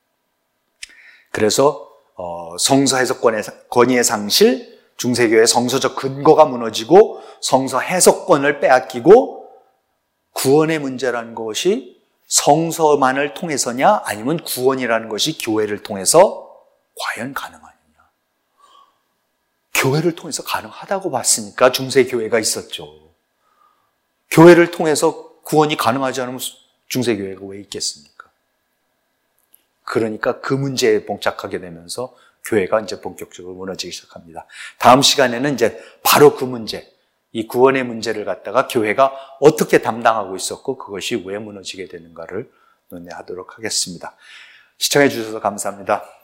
그래서 어, 성서 해석권의 권위의 상실, 중세교회의 성서적 근거가 무너지고 성서 해석권을 빼앗기고 구원의 문제라는 것이 성서만을 통해서냐 아니면 구원이라는 것이 교회를 통해서 과연 가능하느냐. 교회를 통해서 가능하다고 봤으니까 중세교회가 있었죠. 교회를 통해서 구원이 가능하지 않으면 중세교회가 왜 있겠습니까? 그러니까 그 문제에 봉착하게 되면서 교회가 이제 본격적으로 무너지기 시작합니다. 다음 시간에는 이제 바로 그 문제, 이 구원의 문제를 갖다가 교회가 어떻게 담당하고 있었고 그것이 왜 무너지게 되는가를 논의하도록 하겠습니다. 시청해 주셔서 감사합니다.